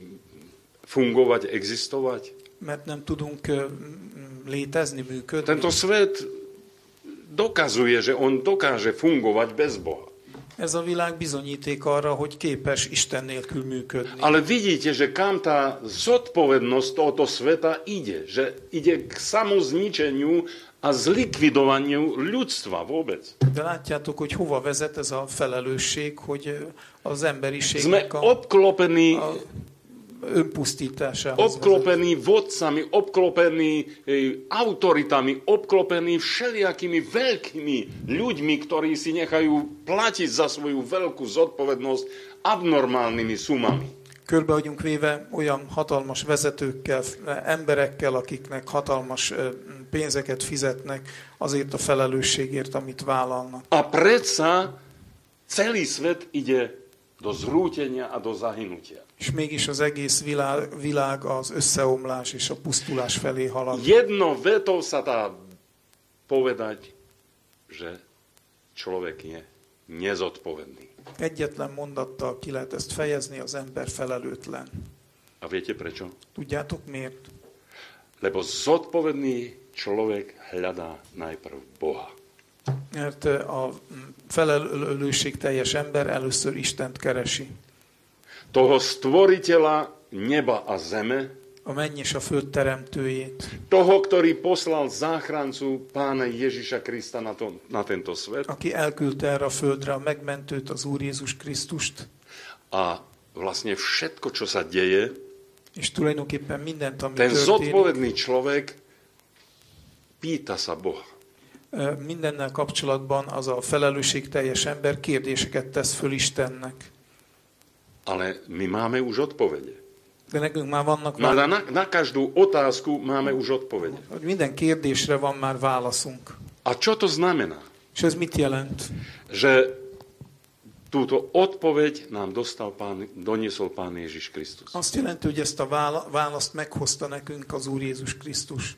fungovať, existovať. mert nem tudunk ö, létezni, működni. Tento svet dokazuje, že on dokáže fungovať bez Boha. Ez a világ bizonyíték arra, hogy képes Isten nélkül működni. Ale vidíte, že kam tá zodpovednosť tohoto sveta ide. Že ide k samozničeniu a zlikvidovaniu ľudstva vôbec. De látjátok, hogy hova vezet ez a felelősség, hogy az Sme emberiségnek a, obklopení, a önpusztításához vezet. obklopení vodcami, obklopení e, autoritami, obklopení všelijakými veľkými ľuďmi, ktorí si nechajú platiť za svoju veľkú zodpovednosť abnormálnymi sumami. Körbe vagyunk véve olyan hatalmas vezetőkkel, emberekkel, akiknek hatalmas ö, pénzeket fizetnek azért a felelősségért, amit vállalnak. A predsa celý svet ide do zrútenia a do zahynutia. És mégis az egész világ, világ az összeomlás és a pusztulás felé halad. Jedno vetou sa dá povedať, že človek je nezodpovedný. Egyetlen mondattal ki lehet ezt fejezni, az ember felelőtlen. A viete prečo? Tudjátok miért? Lebo zodpovedný človek hľadá najprv Boha. Mert a felelősségteljes ember először Istent keresi. Toho stvoriteľa neba a zeme, A menny és a föld teremtőjét. toho, ktorý poslal záchrancu Pána Ježiša Krista na, to, na tento svet Aki elküldte erre a földre a megmentőt, az Úr Jézus Krisztust, a vlastne všetko, čo sa deje, és tulajdonképpen mindent, ami ten történik, zodpovedný človek pýta sa Boha. mindennel kapcsolatban az a felelősségteljes ember kérdéseket tesz föl Istennek. Ale my máme už odpovede. De nekünk már vannak Na, már, na, na každú otázku máme už odpovede. hogy minden kérdésre van már válaszunk. A čo to znamená? És ez mit jelent? Že túto odpoveď nám dostal pán, doniesol Pán Ježiš Krisztus. Azt jelenti, hogy ezt a választ meghozta nekünk az Úr Jézus Krisztus.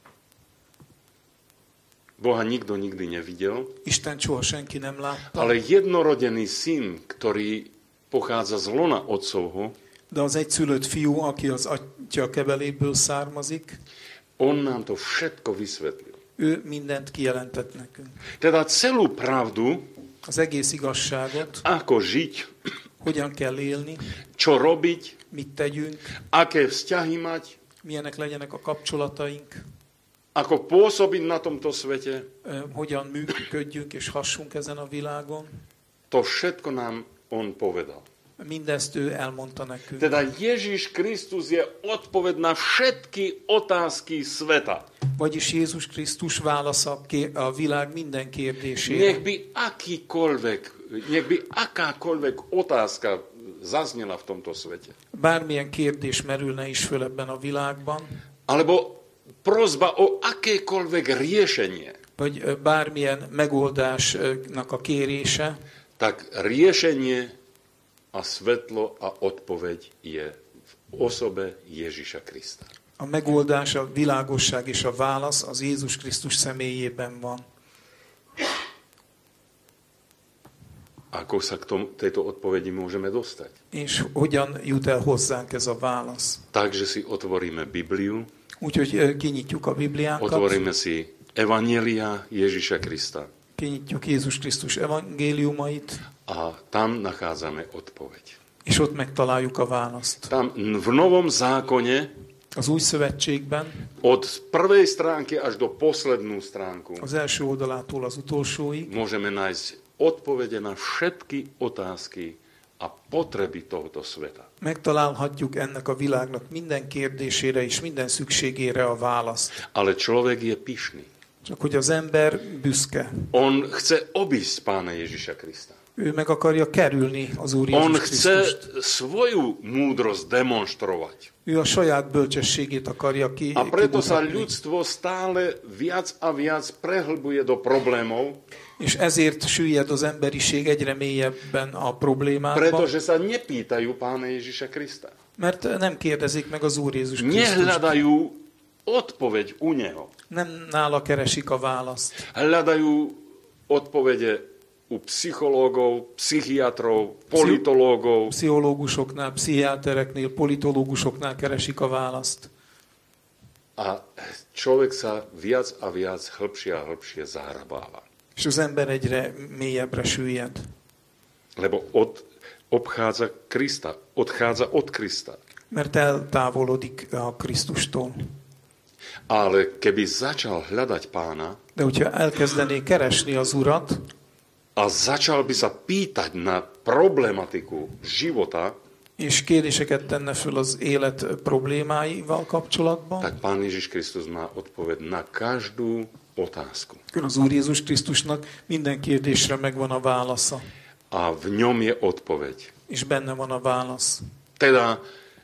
Boha nikto nikdy nevidel, Isten soha senki nem látta, ale jednorodený syn, ktorý pochádza z lona otcovho, de az egyszülött fiú, aki az atya kebeléből származik, on nám to všetko vysvetlil. ő mindent kijelentett nekünk. Teda celú pravdu, Az egész igazságot, ako žiť, hogyan kell élni, čo robiť, mit tegyünk, aké vzťahy mať, milyenek legyenek a kapcsolataink, ako pôsobiť na tomto svete, ö, hogyan működjünk és hassunk ezen a világon. to všetko nám on povedal. Mindezt ő elmondta nekünk. Teda Ježiš Kristus je odpoveď na všetky otázky sveta. Vagyis Jézus Krisztus válasza a világ minden Nech kérdésére. by akýkoľvek, nech by akákoľvek otázka zaznela v tomto svete. Bármilyen kérdés merülne is föl ebben a világban, Alebo prosba o akékoľvek riešenie. vagy ö, bármilyen megoldásnak a kérése, Tak riešenie a svetlo a odpoveď je v osobe Ježiša Krista. a megoldás, a világosság és a válasz az Jézus Krisztus személyében van. Ako sa k tomu, tejto odpovedi môžeme dostať? És hogyan jut el hozzánk ez a válasz? Takže si otvoríme Bibliu, Úgyhogy ö, kinyitjuk a Bibliánkat, otvoríme si Evanjelia Ježiša Krista kinyitjuk Jézus Krisztus evangéliumait, a tam nachádzame odpoveď. és ott megtaláljuk a választ. Tam v Novom zákone Az új szövetségben, od prvej stránky až do poslednú stránku az első oldalától az utolsóig môžeme nájsť odpovede na všetky otázky a potreby tohoto sveta. megtalálhatjuk ennek a világnak minden kérdésére és minden szükségére a választ. Ale človek je pyšný. Csak hogy az ember büszke. On chce obísť Pána Ježiša Krista. Ő meg akarja kerülni az Úr On Jézus chce Krisztust. svoju múdrosť demonstrovať. Ő a saját bölcsességét akarja ki, A preto sa kimutatni. ľudstvo stále viac a viac prehlbuje do problémov, És ezért süllyed az emberiség egyre mélyebben a problémákba, pretože sa nepýtajú Pána Ježiša Krista. mert nem kérdezik meg az Úr Jézus Krisztust. Nehľadajú odpoveď u Neho. Nem nála keresik a választ. Hľadajú odpovede u psychológov, psychiatrov, politológov. Pszichológusoknál, pszichiátereknél, politológusoknál keresik a választ. A človek sa viac a viac hĺbšie a hĺbšie zahrabáva. És az ember egyre mélyebbre süllyed. Lebo od, obchádza Krista, odchádza od Krista. Mert eltávolodik a Krisztustól. Ale keby začal hľadať Pána De hogyha elkezdené keresni az Urat, a začal by sa pýtať na problematiku života, és kérdéseket tenne föl az élet problémáival kapcsolatban, tak Pán Ježiš Kristus má odpoveď na každú otázku. az Úr Jézus Krisztusnak minden kérdésre megvan a válasza, A v ňom je odpoveď. és benne van a válasz. Teda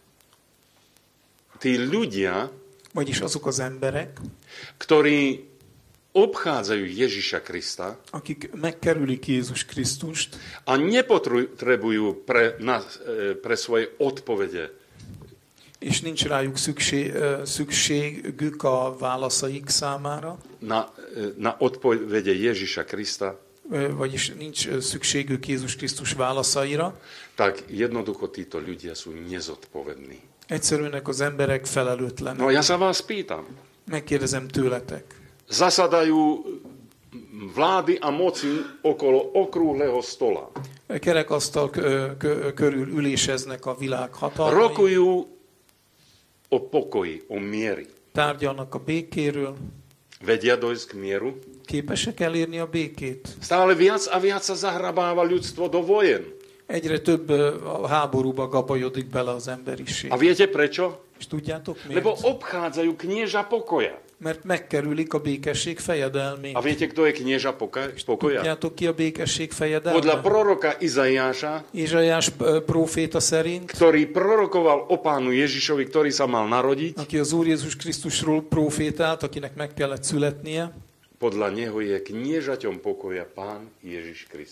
tí ľudia, Vagyis azok az emberek, ktorí obchádzajú Ježiša Krista akik megkerülik Jézus Krisztust, a nepotrebujú pre, na, pre svoje odpovede és nincs rájuk szükség, szükségük a válaszaik számára, na, na odpovede Ježiša Krista, vagyis nincs szükségük Jézus Krisztus válaszaira, tak jednoducho títo ľudia sú nezodpovední. egyszerűen az emberek felelőtlenek. No ja sa vás pýtam, Megkérdezem tőletek. zasadajú vlády a moci okolo okrúhleho stola. Kerekasztal körül üléseznek a világ hatalmai, Rokujú o pokoji, o miery. tárgyalnak a békéről, Vedia dojsť k mieru. képesek elérni a békét. Stále viac a viac sa zahrabáva ľudstvo do vojen. Egyre több a háborúba gabajodik bele az emberiség. A viete prečo? És tudjátok miért? Lebo obchádzajú knieža pokoja. Mert megkerülik a békesség fejedelmét. A viete, kto je knieža poka- pokoja? Tudjátok ki a békesség fejedelme? Podľa proroka Izaiáša, Izsaiás próféta szerint, ktorý prorokoval o pánu Ježišovi, ktorý sa mal narodiť, aki az Úr Jézus Krisztusról profétált, akinek meg kellett születnie, podľa neho je kniežaťom pokoja pán Ježiš Kristus.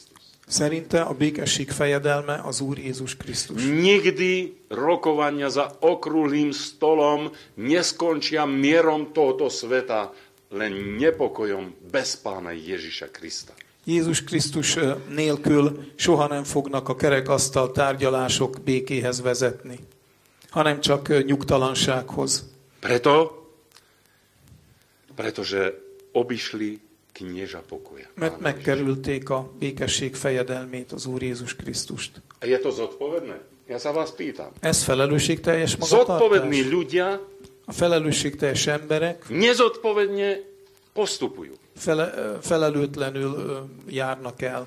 Szerinte a békesség fejedelme az Úr Jézus Krisztus. Nikdy rokovania za okrúhlým stolom neskončia mierom tohoto sveta, len nepokojom bez Pána Ježiša Krista. Jézus Krisztus nélkül soha nem fognak a kerekasztal tárgyalások békéhez vezetni, hanem csak nyugtalansághoz. Preto, pretože obišli knieža pokoja. Mert megkerülték a békesség fejedelmét, az Úr Jézus Krisztust. A je to zodpovedné? Ja sa vás pýtam. Ez felelősségteljes magatartás? Zodpovední ľudia A felelősségteljes emberek nezodpovedne postupujú. fele, felelőtlenül járnak el.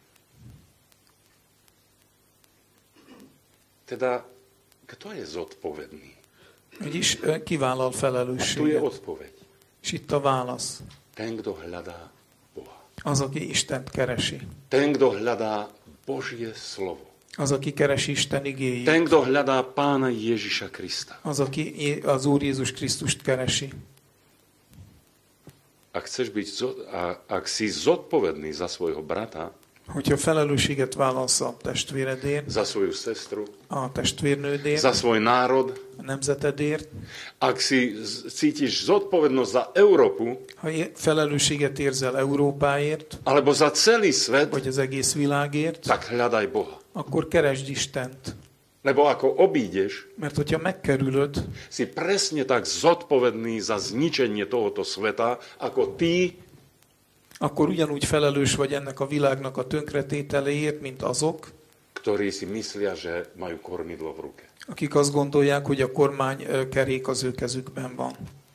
Teda, kto je zodpovedný? Vagyis ki vállal A tu je felelősséget? odpoveď. És itt a válasz. Ten, kto hľadá Boha. Az, aki Istent keresi. Ten, kto hľadá Božie slovo. Az, aki keresi Isten igéjét. Ten, kto hľadá Pána Ježiša Krista. Az, aki az Úr Jézus Krisztust keresi. Ak, chceš byť, zo- a, ak si zodpovedný za svojho brata, Hogyha felelősséget vállalsz a testvéredért, za svoju sestru, a testvérnődért, za svoj národ, a nemzetedért, ak si z- cítiš zodpovednosť za Európu, ha é- felelősséget érzel Európáért, alebo za celý svet, vagy az egész világért, tak hľadaj Boha. akkor keresd Istent. Lebo ako obídeš, Mert hogyha megkerülöd, si presne tak zodpovedný za zničenie tohoto sveta, ako tí, akkor ugyanúgy felelős vagy ennek a világnak a tönkretételéért, mint azok, ktorí si myslia, že majú kormidlo v ruke. akik azt gondolják, hogy a kormány ö, kerék az ő kezükben van.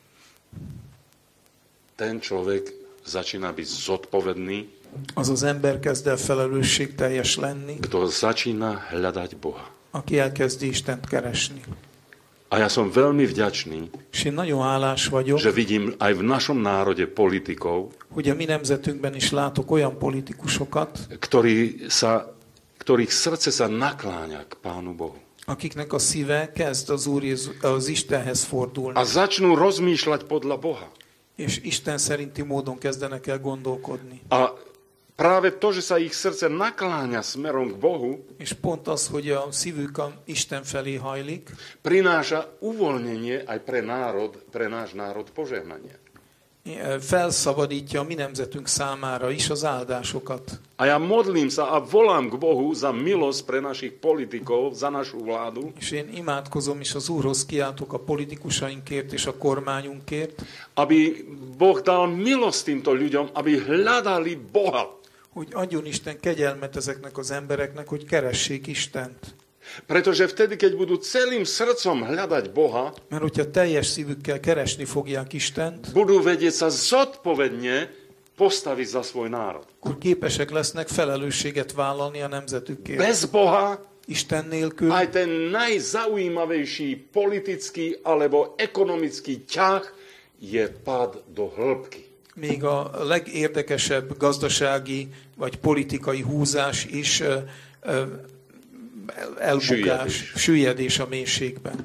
Ten človek začína byť zodpovedný, Az az ember kezd el felelősségteljes lenni, kto začína hľadať Boha. aki elkezdi Istent keresni. A ja som veľmi vďačný, És én nagyon hálás vagyok, že vidím aj v našom národe politikov, hogy a mi nemzetünkben is látok olyan politikusokat, ktorí sa, ktorých srdce sa nakláňa k Pánu Bohu. akiknek a szíve kezd az, Úr Jézus, az Istenhez fordulni, A začnú rozmýšľať podľa Boha. és Isten szerinti módon kezdenek el gondolkodni. A práve to, že sa ich srdce nakláňa smerom k Bohu, És pont az, hogy a szívük a Isten felé hajlik, prináša uvoľnenie aj pre národ, pre náš národ požehnanie. felszabadítja a mi nemzetünk számára is az áldásokat. A ja modlím sa a volám k Bohu za milosť pre našich politikov, za našu vládu, És én imádkozom, és az Úrhoz kiáltok a politikusainkért és a kormányunkért, aby Boh dal milosť týmto ľuďom, aby hľadali Boha. hogy adjon Isten kegyelmet ezeknek az embereknek, hogy keressék Istent. Pretože vtedy, keď budú celým srdcom hľadať Boha, Mert hogyha teljes szívükkel keresni fogják Istent, budú vedieť sa zodpovedne postaviť za svoj národ. akkor képesek lesznek felelősséget vállalni a nemzetükért. Bez Boha Isten nélkül aj ten najzaujímavejší politický alebo ekonomický ťah je pád do hĺbky. még a legérdekesebb gazdasági vagy politikai húzás is ö, ö, elbukás, Süllyedés. süllyedés a mélységben.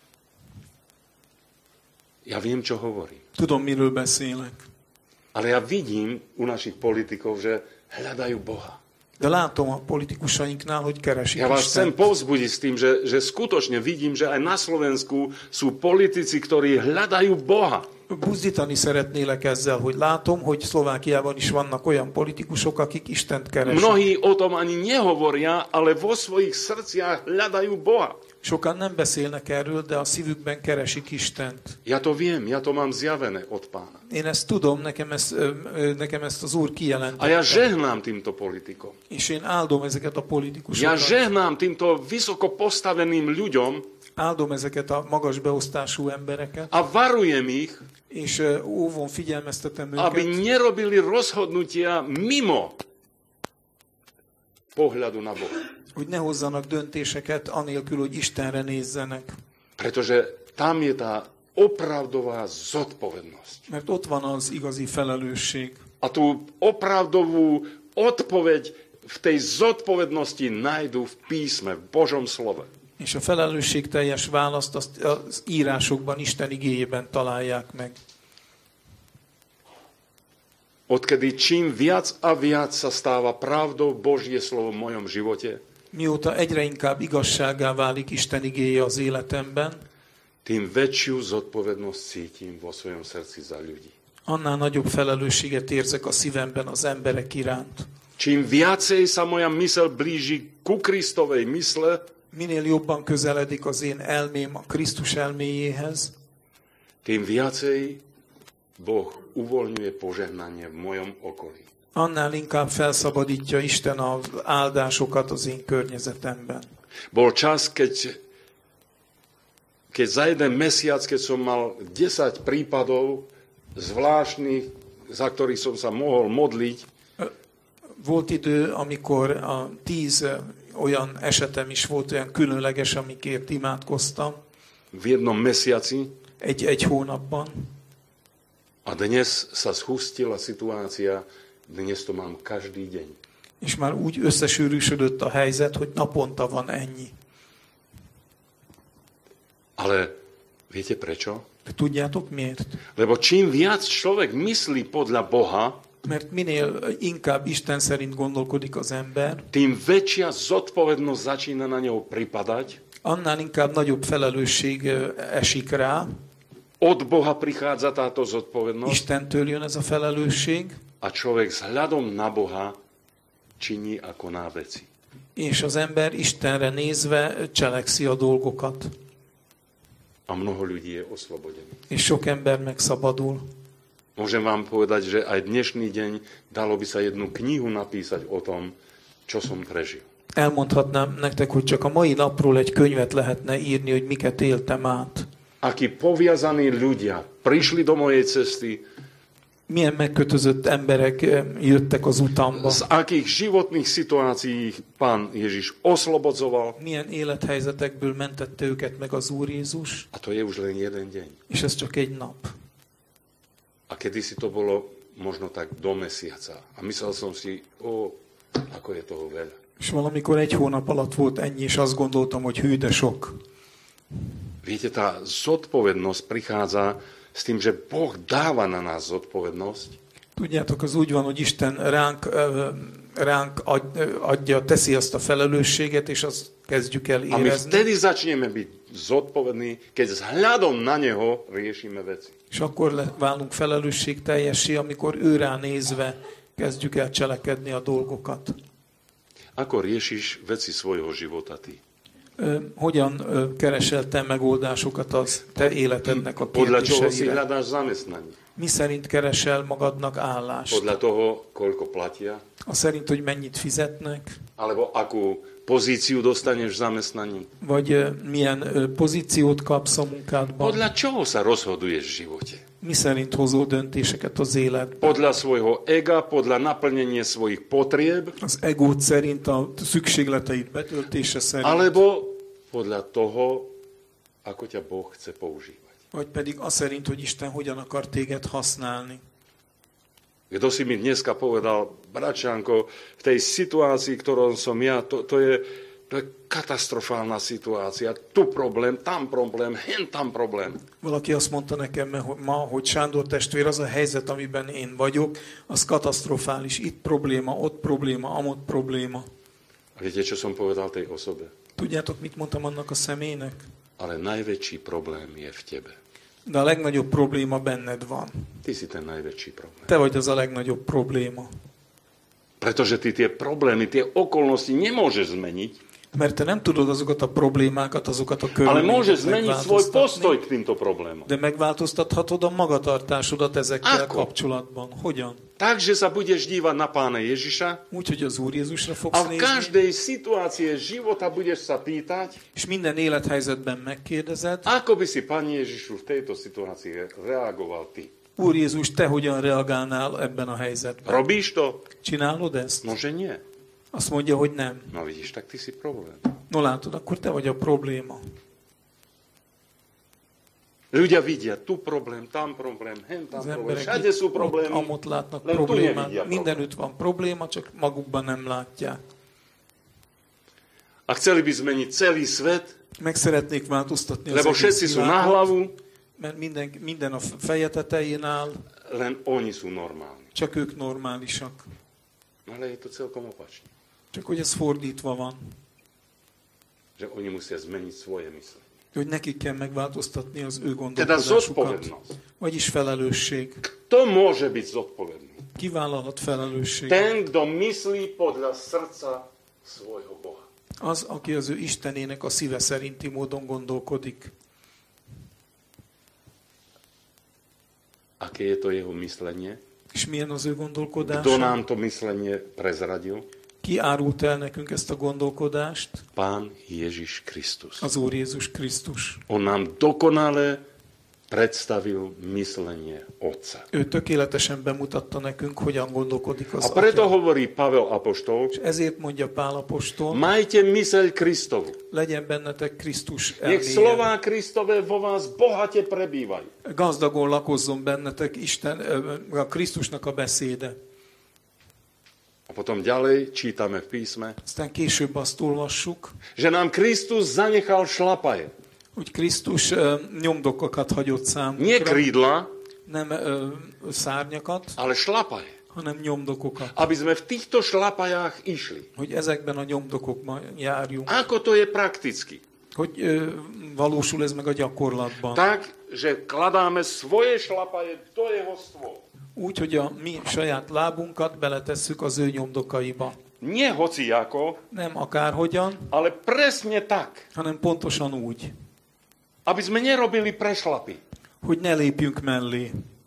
Ja viem, čo hovorím. Tudom, miről beszélek. Ale ja vidím u našich politikov, že hľadajú Boha. De látom a politikusainknál, hogy keresik Ja vás chcem Istent. povzbudiť s tým, že, že skutočne vidím, že aj na Slovensku sú politici, ktorí hľadajú Boha. Buzdítani szeretnélek ezzel, hogy látom, hogy Szlovákiában is vannak olyan politikusok, akik Istent keresik. Mnohí o tom ani nehovoria, ale vo svojich srdciach hľadajú Boha. Sokan nem beszélnek erről, de a szívükben keresik Istent. Ja to viem, ja to mám zjavené od Pána. Én ezt tudom, nekem ezt, ö, ö, nekem ezt az Úr A ja kijelentette. žehnám týmto politikom. És én áldom ezeket a Ja politikusokat. žehnám týmto vysoko postaveným ľuďom Áldom ezeket a magas beosztású embereket, a varujem ich, és ö, óvon figyelmeztetem aby őket, nerobili rozhodnutia mimo pohľadu na Boha. hogy ne hozzanak döntéseket anélkül, hogy Istenre nézzenek. Pretože tam je tá opravdová zodpovednosť. Mert ott van az igazi felelősség. A tú opravdovú odpoveď v tej zodpovednosti nájdu v písme, v Božom slove. És a felelősségteljes választ azt az írásokban, Isten igéjében találják meg. odkedy čím viac a viac sa stáva pravdou Božie slovo v mojom živote, mióta egyre inkább igazságá válik Isten igéje az életemben, tým väčšiu zodpovednosť cítim vo svojom srdci za ľudí. annál nagyobb felelősséget érzek a szívemben az emberek iránt. Čím viacej sa moja mysel blíži ku Kristovej mysle, Minél jobban közeledik az én elmém a Krisztus elméjéhez, tým viacej Boh uvoľňuje požehnanie v mojom okolí. annál inkább felszabadítja Isten az áldásokat az én környezetemben. Bol čas, keď, keď za jeden mesiac, keď som mal desať prípadov zvláštnych, za ktorých som sa mohol modliť, Volt idő, amikor a tíz olyan esetem is volt, olyan különleges, amikért imádkoztam v jednom mesiaci. egy, egy hónapban. A dnes sa schustila situácia, dnes to mám každý deň. És már úgy összesűrűsödött a helyzet, hogy naponta van ennyi. Ale viete prečo? Tudjátok miért? Lebo čím viac človek myslí podľa Boha, Mert minél inkább Isten szerint gondolkodik az ember, tým väčšia zodpovednosť začína na neho pripadať. annál inkább nagyobb felelősség esik rá. Od Boha prichádza táto zodpovednosť Istentől jön ez a felelősség, a človek vzhľadom na Boha činí a koná veci. és az ember Istenre nézve cselekszi a dolgokat. A mnoho ľudí je oslobodených. És sok ember megszabadul. Môžem vám povedať, že aj dnešný deň dalo by sa jednu knihu napísať o tom, čo som prežil. Elmondhatnám nektek, hogy csak a mai napról egy könyvet lehetne írni, hogy miket éltem át. Akí poviazaní ľudia prišli do mojej cesty, Milyen megkötözött emberek jöttek az utamba. z akých životných situácií Pán Ježiš oslobodzoval. Milyen élethelyzetekből mentette őket meg az Úr Jézus. A to je už len jeden deň. És ez csak egy nap. A kedysi to bolo možno tak do mesiaca. A myslel som si, o, ako je toho veľa. És valamikor egy hónap alatt volt ennyi, és azt gondoltam, hogy hű, de sok. Viete, tá zodpovednosť prichádza s tým, že Boh dáva na nás zodpovednosť. Tudjátok, az úgy van, hogy Isten ránk, ránk adja, teszi azt a felelősséget, és azt kezdjük el A my érezni. vtedy začneme byť zodpovední, keď vzhľadom na Neho riešime veci. És akkor le- válunk felelősségteljessé, amikor őrá nézve kezdjük el cselekedni a dolgokat. Ako riešiš veci svojho života ty? Ö, hogyan ö, keresel te megoldásokat az te életednek a Podľa čoho si kérdéseire? hľadáš zamestnanie? Mi szerint keresel magadnak állást? Podľa toho, koľko platia? A szerint, hogy mennyit fizetnek? Alebo akú pozíciu dostaneš v zamestnaní? Vagy ö, milyen ö, pozíciót kapsz a munkádban? Podľa čoho sa rozhoduješ v živote? Mi szerint hozol döntéseket az életben? Podľa svojho ega, podľa naplnenia svojich potrieb, Az egót szerint, a szükségleteid betöltése szerint? alebo podľa toho, ako ťa Boh chce používať. Vagy pedig az szerint, hogy Isten hogyan akar téged használni? Kto si mi dneska povedal, bračánko, v tej situácii, ktorom som ja, to, to, je, to je katasztrofálna situácia. Tu problém, tam problém, hen tam problém. Valaki azt mondta nekem ma, hogy Sándor testvér, az a helyzet, amiben én vagyok, az katasztrofális. Itt probléma, ott probléma, amott probléma. A viete, čo som povedal tej osobe? Tudjátok, mit mondtam annak a személynek? Ale najväčší problém je v tebe. De a legnagyobb probléma benned van. Ty si ten najväčší problém. Te vagy az a legnagyobb probléma. Pretože ty tie problémy, tie okolnosti nemôžeš zmeniť, Mert te nem tudod azokat a problémákat, azokat a ale môžeš körülményeket zmeniť svoj postoj megváltoztatni, k týmto problémom. de megváltoztathatod a magatartásodat ezekkel Ako? kapcsolatban. Hogyan? Takže sa budeš dívať na Pána Ježiša Úgy, hogy az Úr Jézusra a fogsz v nézni, každej situácii života budeš sa pýtať, és minden élethelyzetben megkérdezed, ako by si, Pán Ježišu, v tejto situácii reagoval ty. Úr Jézus, te hogyan reagálnál ebben a helyzetben? Robíš to? Csinálod ezt? No, že nie. Azt mondja, hogy nem. No vidíš, tak ty si problém. No látod, akkor te vagy a probléma. Ľudia vidia tu problém, tam problém, hen tam Az problém, emberek všade itt, sú ott, problémy. amott látnak len tu problémát. nevidia Mindenütt van probléma, csak magukban nem látják. A chceli by zmeniť celý svet, Meg szeretnék változtatni az lebo egész všetci sú na világot, hlavu, Mert minden, minden a feje tetején áll. Len oni sú normálni. Csak ők normálisak. Ale je to celkom opačne. Csak hogy ez fordítva van. Že oni musia zmeniť svoje myslenie. Hogy nekik kell megváltoztatni az ő Teda gondolkodásukat. zodpovednosť. Vagyis felelősség. Kto môže byť zodpovedný? Ki vállalhat felelősséget? Ten, kto myslí podľa srdca svojho Boha. Az, aki az ő Istenének a szíve szerinti módon gondolkodik. Aké je to jeho myslenie? És milyen az ő gondolkodása? Kto nám to myslenie prezradil? Ki árult el nekünk ezt a gondolkodást? Pán Ježiš Kristus. Az Úr Jézus Krisztus. On nám dokonale predstavil myslenie Otca. Ő tökéletesen bemutatta nekünk, hogyan gondolkodik az A preto Atya. hovorí Pavel apoštol, És ezért mondja Pál apostol, majte myseľ Kristovu. legyen bennetek Krisztus Nech elméje. slová Kristové vo vás bohate prebývajú. Gazdagon lakozzon bennetek Isten, ö, a Krisztusnak a beszéde. A potom ďalej čítame v písme, Aztán később azt olvassuk, že nám Kristus zanechal šlapaje. hogy Krisztus ö, nyomdokokat hagyott Nie számunkra, krídla, nem ö, szárnyakat, ale šlapaje. hanem nyomdokokat. Aby sme v týchto šlapajách išli. Hogy ezekben a nyomdokokban járjunk. Ako to je prakticky? Hogy ö, valósul ez meg a gyakorlatban. Tak, že kladáme svoje šlapaje do jeho stôl. Úgy, hogy a mi saját lábunkat beletesszük az ő nyomdokaiba. Nie hociako, Nem akárhogyan, ale presne tak. hanem pontosan úgy, Aby sme nerobili prešlapy. hogy ne lépjünk mellé,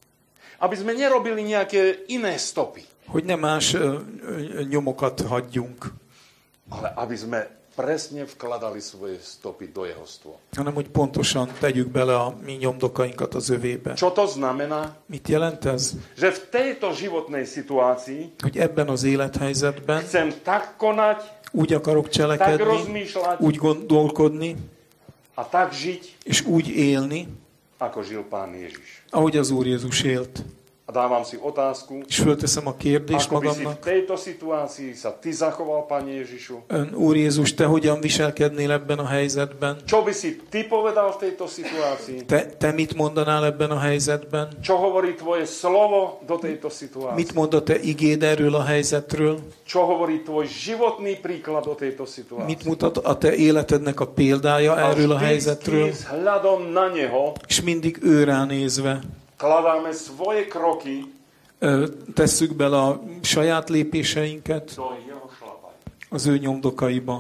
Aby sme nerobili nejaké iné stopy. hogy ne más ö, ö, nyomokat hagyjunk, Ale aby sme presne vkladali svoje stopy do jeho stôl. hanem hogy pontosan tegyük bele a mi nyomdokainkat az övébe. Čo to znamená? Mit jelent ez? Že v tejto životnej situácii Hogy ebben az élethelyzetben chcem tak konať, úgy akarok tak cselekedni, rozmýšľať úgy gondolkodni, a tak žiť, és úgy élni, ako žil Pán Ježiš. ahogy az Úr Jézus élt. A dávam si otázku, És fölteszem a kérdést ako by si v magamnak. tejto situácii sa ty zachoval, Pane Ježišu? Ön, Úr Jézus, te hogyan viselkednél ebben a helyzetben? Čo by si ty povedal v tejto situácii? Te, te mit mondanál ebben a helyzetben? Čo hovorí tvoje slovo do tejto situácie? Mit mond a te igéd erről a helyzetről? Čo hovorí tvoj životný príklad o tejto situácii? Mit mutat a te életednek a példája A erről a vždycky helyzetről? s hľadom na neho És mindig őrá nézve kladáme svoje kroky ö, tesszük bele a saját lépéseinket do jeho šlapaj. az ő nyomdokaiba.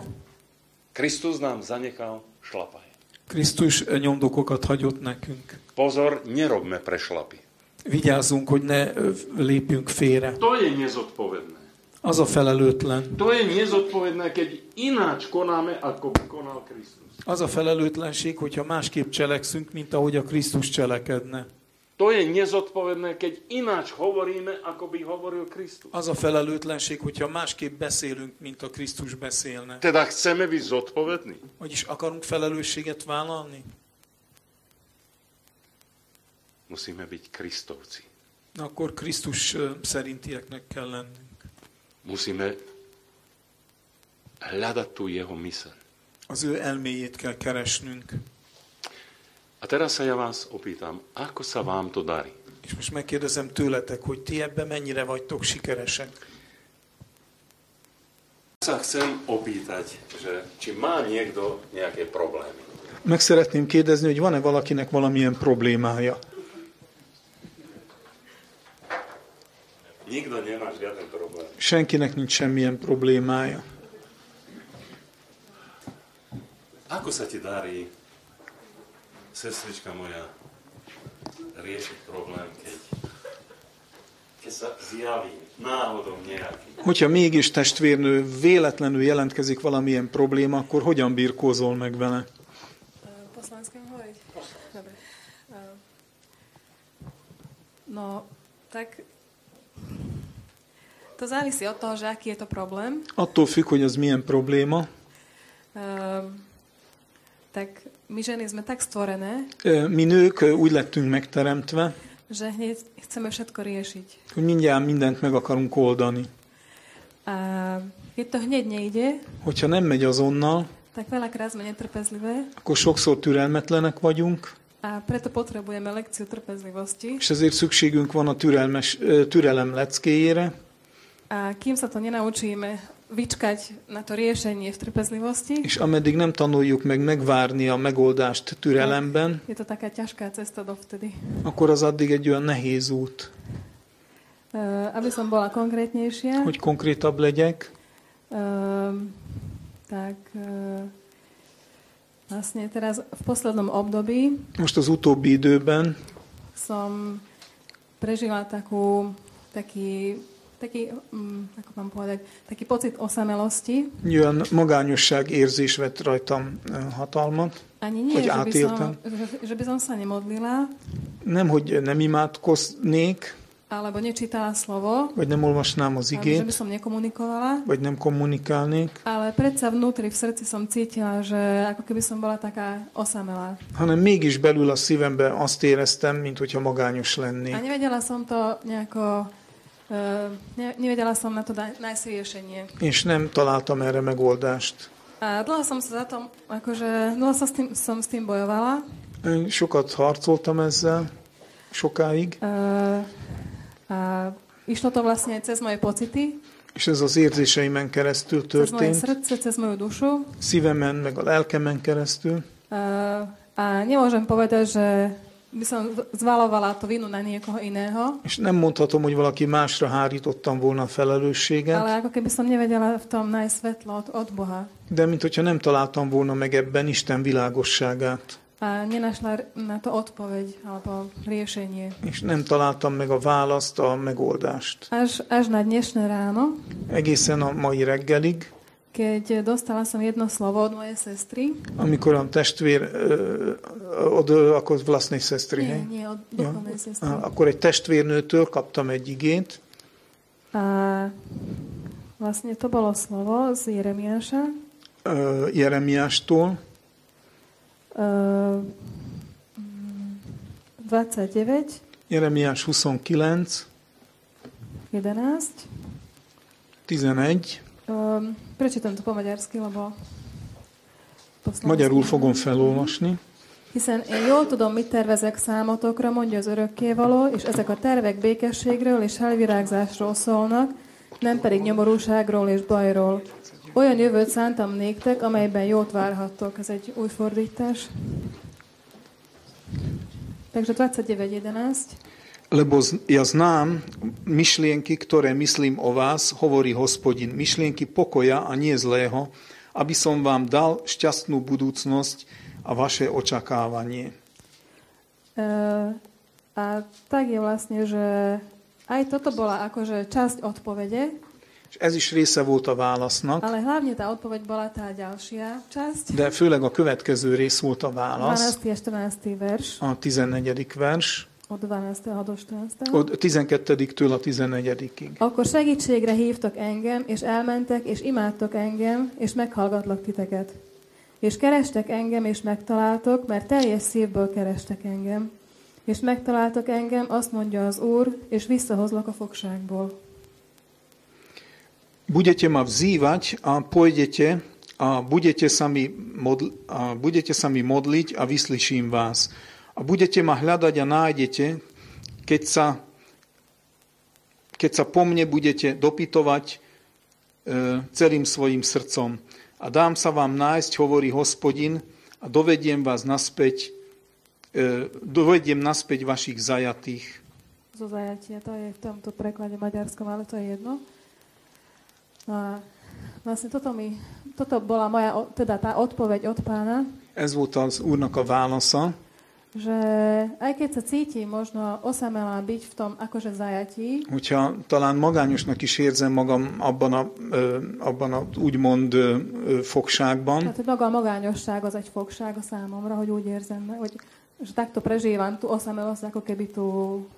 Kristus nám zanechal šlapaj. Krisztus nyomdokokat hagyott nekünk. Pozor, nerobme prešlapy. Vigyázzunk, hogy ne ö, lépjünk félre. To je nezodpovedné. Az a felelőtlen. To je nezodpovedné, keď ináč konáme, ako by konal Kristus. Az a felelőtlenség, hogyha másképp cselekszünk, mint ahogy a Krisztus cselekedne. To je nezodpovedné, keď ináč hovoríme, ako by hovoril Kristus. Az a felelőtlenség, hogyha másképp beszélünk, mint a Krisztus beszélne. Teda chceme byť zodpovední. Vagyis akarunk felelősséget vállalni? Musíme byť Kristovci. Na akkor Krisztus ö, szerintieknek kell lennünk. Musíme hľadať tú jeho myseľ. Az ő elméjét kell keresnünk. A teraz sa ja vás opýtam, ako sa vám to darí? És most megkérdezem tőletek, hogy ti ebben mennyire vagytok sikeresek. Sa chcem opýtať, že či má niekto nejaké problémy. Meg szeretném kérdezni, hogy van-e valakinek valamilyen problémája. Nikto nemá žiaden problém. Senkinek nincs semmilyen problémája. Ako sa ti darí, sestrička moja, riešiť problém, keď, keď sa zjaví náhodou nejaký? Hogyha mégis testvérnő véletlenül jelentkezik valamilyen probléma, akkor hogyan birkózol meg vele? Po slovenskému hovoriť? Dobre. No, tak to závisí od toho, že aký je to problém. Attól függ, hogy az milyen probléma. Um, tak my ženy sme tak stvorené, Mi nők úgy lettünk megteremtve, že hneď chceme všetko riešiť. hogy mindjárt mindent meg akarunk oldani. A keď to hneď nejde, Hogyha nem megy azonnal, tak veľakrát sme netrpezlivé akkor sokszor türelmetlenek vagyunk, a A preto potrebujeme lekciu trpezlivosti. És ezért szükségünk van a türelmes, türelem leckéjére. A kým sa to nenaučíme vyčkať na to riešenie v trpezlivosti, És ameddig nem tanuljuk meg megvárni a megoldást türelemben, je to taká ťažká cesta dovtedy. akkor az addig egy olyan nehéz út. Uh, aby som bola konkrétnejšia, Hogy konkrétabb legyek, uh, tak uh, vlastne teraz v poslednom období most az utóbbi időben som prežila takú, taký, taký, um, ako mám povedať, taký pocit osamelosti. olyan magányosság érzés vett rajtam hatalmat, Ani nie, hogy že by, som, átéltem. že, že by som sa nemodlila, Nem, hogy nem imádkoznék, alebo nečítala slovo, vagy nem olvasnám az alebo že by igét, som nekomunikovala, vagy nem kommunikálnék, ale predsa vnútri v srdci som cítila, že ako keby som bola taká osamelá. hanem mégis belül a szívemben azt éreztem, mint hogyha magányos A lennék. nevedela som to nejako, uh, ne, nevedela som na to dá, nájsť riešenie. És nem találtam erre megoldást. A dlho som sa za to, akože, dlho som s tým, som s tým bojovala. Én sokat harcoltam ezzel, sokáig, Uh, a išlo to vlastne cez moje pocity, és ez az érzéseimen keresztül cez moje történt, srdce, cez moju dušu. szívemen, meg a lelkemen keresztül. Uh, a nemôžem povedať, že by som zvalovala to vinu na niekoho iného, És nem mondhatom, hogy valaki másra hárítottam volna a felelősséget, ale ako keby som nevedela v tom nájsť svetlo od, od Boha. de mint hogyha nem találtam volna meg ebben Isten világosságát, A nenašla na to odpoveď alebo riešenie. és nem találtam meg a választ, a megoldást. Až, až na dnešné ráno, Egészen a mai reggelig, keď dostala som jedno slovo od mojej sestry. amikor a testvér, ö, od, akkor vlastnej sestry, Nie, hej? nie, od duchovnej sestry. Á, Akkor egy testvérnőtől kaptam egy igét, A vlastne to bolo slovo z Jeremiáša. ö, Jeremiástól, Uh, dvadsaťdeväť, Jeremiás huszonkilenc, jedenásť. tizenegy, Um, prečítam to po maďarsky, lebo po slovensky magyarul nem. fogom felolvasni. Hiszen én jól tudom, mit tervezek számotokra, mondja az örökkévaló, és ezek a tervek békességről és felvirágzásról szólnak, nem pedig nyomorúságról és bajról. Olyan jövőt szántam néktek, amelyben jót várhattok. Ez egy új fordítás. Takže dvadsaťdeväť jedenásť. Lebo z- ja znám myšlienky, ktoré myslím o vás, hovorí Hospodin, myšlienky pokoja a nie zlého, aby som vám dal šťastnú budúcnosť a vaše očakávanie. Uh, a tak je vlastne, že aj toto bola akože časť odpovede, És ez is része volt a válasznak, ale hlavne tá odpoveď bola tá ďalšia časť. de főleg a következő rész volt a válasz, dvanásty a štrnásty verš. a tizennegyedik vers, Od dvanásteho do štrnásteho. od tizenkettediktől a tizennegyedikig. Akkor segítségre hívtak engem, és elmentek, és imádtok engem, és meghallgatlak titeket. És kerestek engem, és megtaláltok, mert teljes szívből kerestek engem. És megtaláltak engem, azt mondja az Úr, és visszahozlak a fogságból. Budete ma vzývať a pôjdete a budete sa mi, modl- a budete sa mi modliť a vyslyším vás. A budete ma hľadať a nájdete, keď sa, keď sa po mne budete dopytovať e, celým svojim srdcom. A dám sa vám nájsť, hovorí Hospodin, a dovediem vás naspäť, e, dovediem naspäť vašich zajatých. Zo zajatia, to je v tomto preklade maďarskom, ale to je jedno. No a vlastne toto, mi, toto bola moja, teda tá odpoveď od Pána, Ez volt az Úrnak a válasza, že aj keď sa cítim možno osamelá byť v tom akože zajatí, hogyha talán magányosnak is érzem magam abban a, ö, abban a úgymond ö, fogságban, tehát hogy maga a magányosság az egy fogság a számomra, hogy úgy érzem, hogy že takto prežívam tú osamelosť, ako keby tú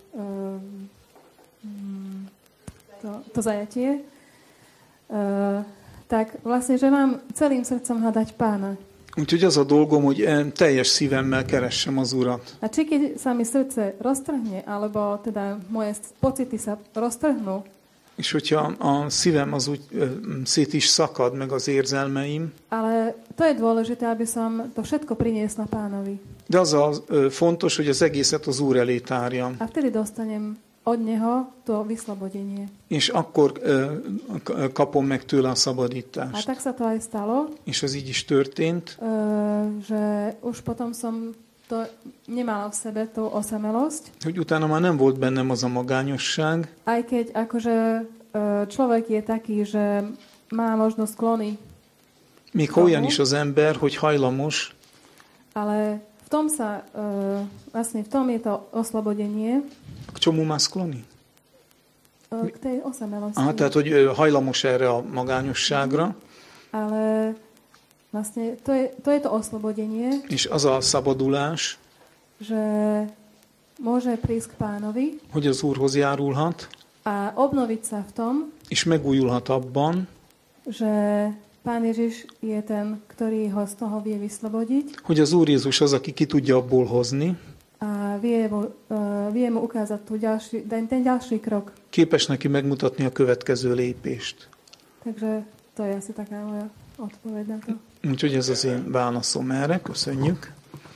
um, to, to zajatie, uh, tak vlastne, že mám celým srdcom hľadať Pána. úgyhogy az a dolgom, hogy teljes szívemmel keressem az Urat. A či keď sa mi srdce roztrhne, alebo teda moje pocity sa roztrhnú, És hogyha a szívem az úgy ö, szét is szakad, meg az érzelmeim, ale to je dôležité, aby som to všetko priniesla Pánovi. De az a ö, fontos, hogy az egészet az Úr elé tárjam. A vtedy dostanem od Neho to vyslobodenie. És akkor ö, kapom meg tőle a A szabadítást. tak sa to aj stalo, És ez így is történt, ö, že už potom som to nemala v sebe tú osamelosť, hogy utána már nem volt bennem az a magányosság, aj keď akože ö, človek je taký, že má možno sklony, még ha olyan is az ember, hogy hajlamos, ale v tom sa, ö, vlastne v tom je to oslobodenie k čomu má sklony? ö, k tej osamelosti. Aha, tehát, hogy ö, hajlamos erre a magányosságra, Ale vlastne to je, to je to oslobodenie, és az a szabadulás, že môže prísť k Pánovi hogy az Úrhoz járulhat, a obnoviť sa v tom, és megújulhat abban, že Pán Ježiš je ten, ktorý ho z toho vie vyslobodiť hogy az Úr Jézus az, aki ki tudja abból hozni, a vie mu, uh, vie mu ukázať tú ďalší, ten, ten ďalší krok. képes neki megmutatni a következő lépést. Takže to je asi taká moja odpoveď na to. Úgyhogy ez az én válaszom erre. Köszönjük.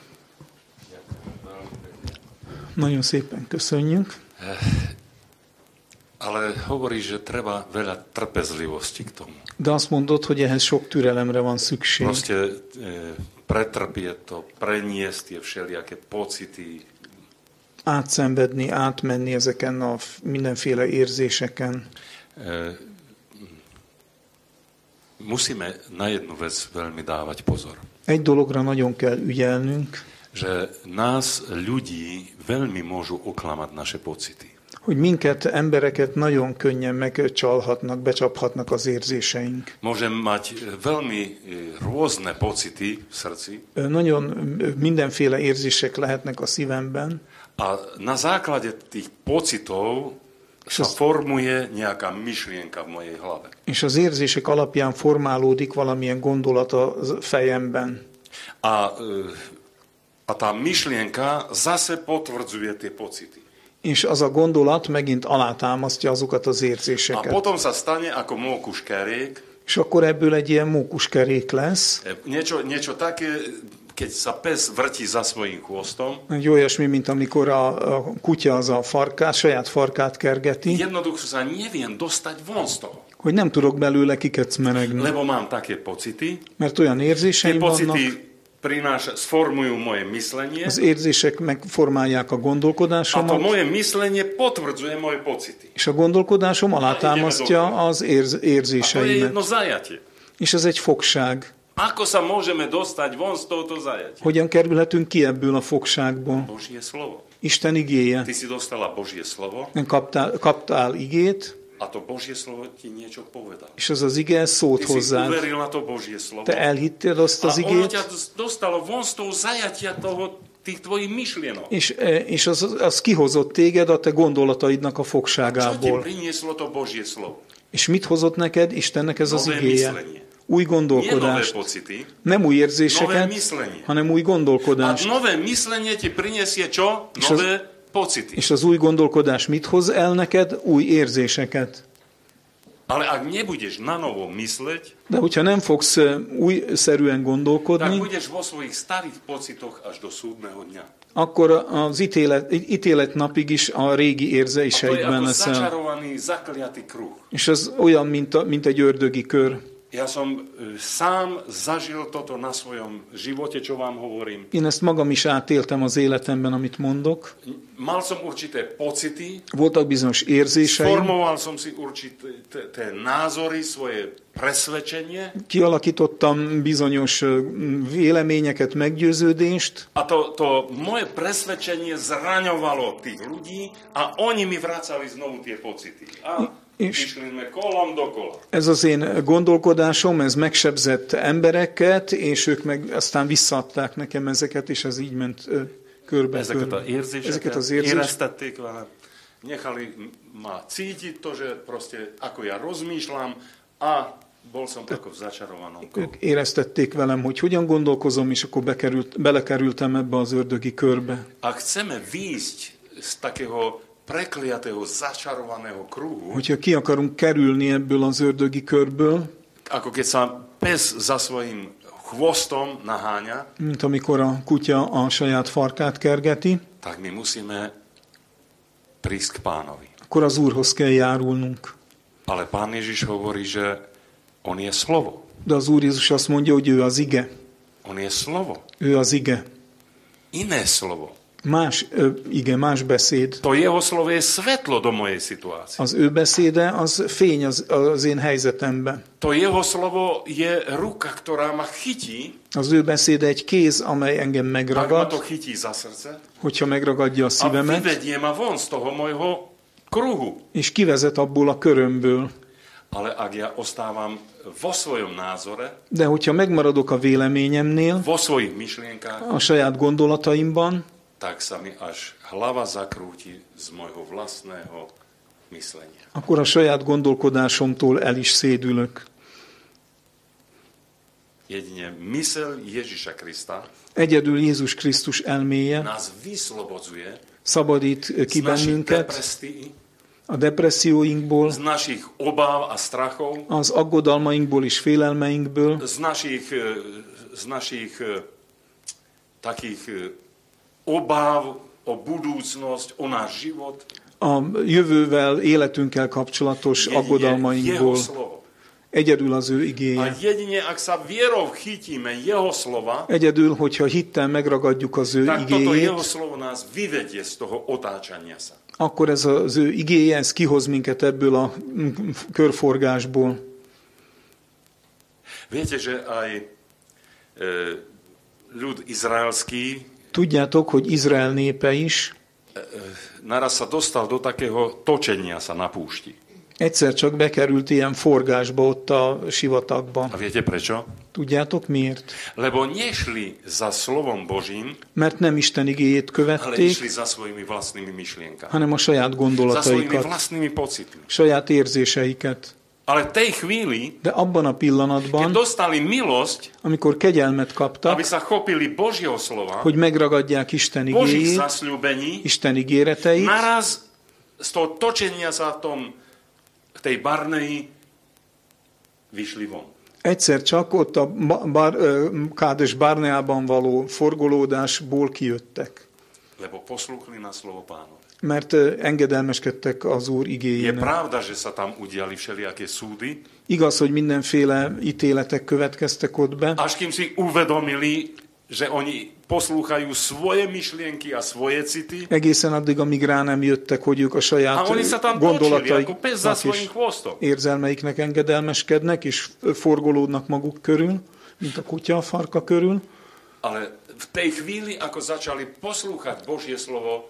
Nagyon szépen köszönjük. Ale hovorí, že treba veľa trpezlivosti k tomu. De azt mondod, hogy ehhez sok türelemre van szükség. Proste e, pretrpieť to, preniesť tie všelijaké pocity. Átszenvedni, átmenni ezeken a f- mindenféle érzéseken. E, musíme na jednu vec veľmi dávať pozor. Egy dologra nagyon kell ügyelnünk, Že nás, ľudí, veľmi môžu oklamať naše pocity. hogy minket, embereket nagyon könnyen megcsalhatnak, becsaphatnak az érzéseink. Môžem mať veľmi rôzne pocity v srdci Nagyon mindenféle érzések lehetnek a szívemben, a na základe tých pocitov sa formuje nejaká myšlienka v mojej hlave. és az érzések alapján formálódik valamilyen gondolat a fejemben. A, a tá myšlienka zase potvrdzuje tie pocity. És az a gondolat megint alátámasztja azokat az A érzéseket. potom sa stane ako mókuskerék, És akkor ebből egy ilyen mókuskerék lesz, niečo, niečo také, keď sa pes vrtí za svojím chvostom, egy olyasmi, mint amikor a, a kutya az a farkát, saját farkát kergeti, jednoducho sa neviem dostať von z toho. hogy nem tudok belőle kikecmeregni, Lebo mám také pocity, mert olyan tie érzéseim vannak, pocity prináša, sformujú moje myslenie az érzések megformálják a a to gondolkodásomat, moje myslenie potvrdzuje moje pocity. és a gondolkodásom alátámasztja az érz, A to je érzéseimet. jedno zajatie. És ez egy fogság. Ako sa môžeme dostať von z tohoto zajatia? Hogyan kerülhetünk ki ebből a fogságból? Božie slovo. Isten igéje. Ty si dostala Božie slovo Kaptál, kaptál igét, a to Božie slovo ti niečo povedalo. és az az ige szót Ty si hozzád. uveril na to Božie slovo Te elhittél azt a az ono igét, ťa dostalo von z toho zajatia toho, tých tvojich myšlienok. és, és az, az kihozott téged a te gondolataidnak a Čo ti fogságából. prinieslo to Božie slovo? És mit hozott neked Istennek ez az Nové igéje? myslenie. Új Nie nové gondolkodást. pocity, Nem új nové érzéseket, myslenie. hanem új A gondolkodást. nové myslenie ti prinesie čo? És az- Nové pocity. És az új gondolkodás mit hoz el neked? Új érzéseket. Ale ak nebudeš na novo mysleť, De hogyha nem fogsz ö, újszerűen tak gondolkodni, budeš vo svojich starých pocitoch až do súdneho dňa. akkor az ítélet, ítélet napig is a régi A to je érzéseidben ako leszel. začarovaný, zakliatý kruh. És az olyan, mint, a, mint egy ördögi kör. Ja som e, sám zažil toto na svojom živote, čo vám hovorím. Én ezt magam is átéltem az életemben, amit mondok. Mal som určité pocity, Voltak bizonyos érzéseim, formoval som si určité t- t- názory, svoje presvedčenie kialakítottam bizonyos ö, véleményeket, meggyőződést, a to, to moje presvedčenie zraňovalo tých ľudí a oni mi vracali znovu tie pocity. A és- išli sme kolom dokola. ez az én gondolkodásom, ez megsebzett embereket, és ők meg aztán visszaadták nekem ezeket, és ez így ment ö, körbe. Ezeket, a körbe. érzéseket Ezeket az érzéseket. éreztették velem, nechali ma cítiť to, že proste ako ja rozmýšľam a bol som ako v začarovanom kruhu. Ők éreztették velem, hogy hogyan gondolkozom, és akkor bekerült, belekerültem ebbe az ördögi körbe. Ak chceme výjsť z takého prekliatého, začarovaného kruhu, Hogyha ki akarunk kerülni ebből az ördögi körből, ako keď sa pes za svojím chvostom naháňa, mint amikor a kutya a saját farkát kergeti, tak my musíme prísť k Pánovi. akkor az Úrhoz kell járulnunk. Ale Pán Ježiš hovorí, že on je slovo. De az Úr Jézus azt mondja, hogy ő az ige. On je slovo. Ő az ige. Iné slovo. Más ö, ige, más beszéd. To jeho slovo je svetlo do mojej situácie. Az ő beszéde az fény az, az én helyzetemben. To jeho slovo je ruka, ktorá ma chytí, Az ő beszéde egy kéz, amely engem ak ma to megragad, chytí za srdce hogyha megragadja a a szívemet, vyvedie ma von z toho môjho kruhu. és kivezet abból a körömből. Ale ak ja ostávam vo svojom názore, De hogyha megmaradok a véleményemnél, vo svojich myšlienkách, a saját gondolataimban, tak sa mi až hlava zakrúti z môjho vlastného myslenia. akkor a saját gondolkodásomtól el is szédülök. Jedine mysel Ježiša Krista Egyedül Jézus Krisztus elméje nás vyslobodzuje szabadít ki z našich bennünket depressií, a depresszióinkból, z našich obáv a strachov, az aggodalmainkból és félelmeinkből, z našich, eh, z našich eh, takých eh, obáv o budúcnosť, o náš život. a jövővel, életünkkel kapcsolatos Jedine jeho aggodalmainkból. slovo. Egyedül az ő A igéje. jedine, ak sa vierou chytíme jeho slova, Egyedül, hogyha hittel megragadjuk az ő tak toto jeho igéjét, slovo nás vyvedie z toho otáčania sa. akkor ez az ő igéje, ez kihoz minket ebből a körforgásból. Viete, že aj e, ľud izraelský Tudjátok, hogy Izrael népe is naraz sa dostal do takého točenia sa na púšti. egyszer csak bekerült ilyen forgásba ott a sivatagba. A viete prečo? Tudjátok miért? Lebo nešli za slovom Božím, Mert nem Isten igéjét ale követték, išli za svojimi vlastnými myšlienkami. hanem a saját Za svojimi gondolataikat, vlastnými pocitmi. saját érzéseiket. Ale v tej chvíli, De abban a keď pillanatban, dostali milosť, amikor kegyelmet aby kaptak, sa chopili Božieho slova, hogy megragadják Isten Božích igéjét, zasľúbení, Isten ígéreteit, naraz z toho točenia sa v tom, v tej Barneji vyšli von. egyszer csak ott a Ba- Bar, ö, Kádes Barneában való forgolódásból kijöttek. Lebo poslúchli na slovo Pánové. Mert ö, engedelmeskedtek az Úr Je igéjének. pravda, že sa tam udiali všelijaké súdy, Igaz, hogy mindenféle ítéletek következtek ott be, až kým si uvedomili, že oni poslúchajú svoje myšlienky a svoje city, egészen addig, amíg rá nem jöttek, hogy ők a a saját oni sa tam točili ako pes za gondolataiknak svojím és chvostom. érzelmeiknek engedelmeskednek, és forgolódnak maguk körül, mint a kutya a farka körül. Ale v tej chvíli, ako začali poslúchať Božie slovo,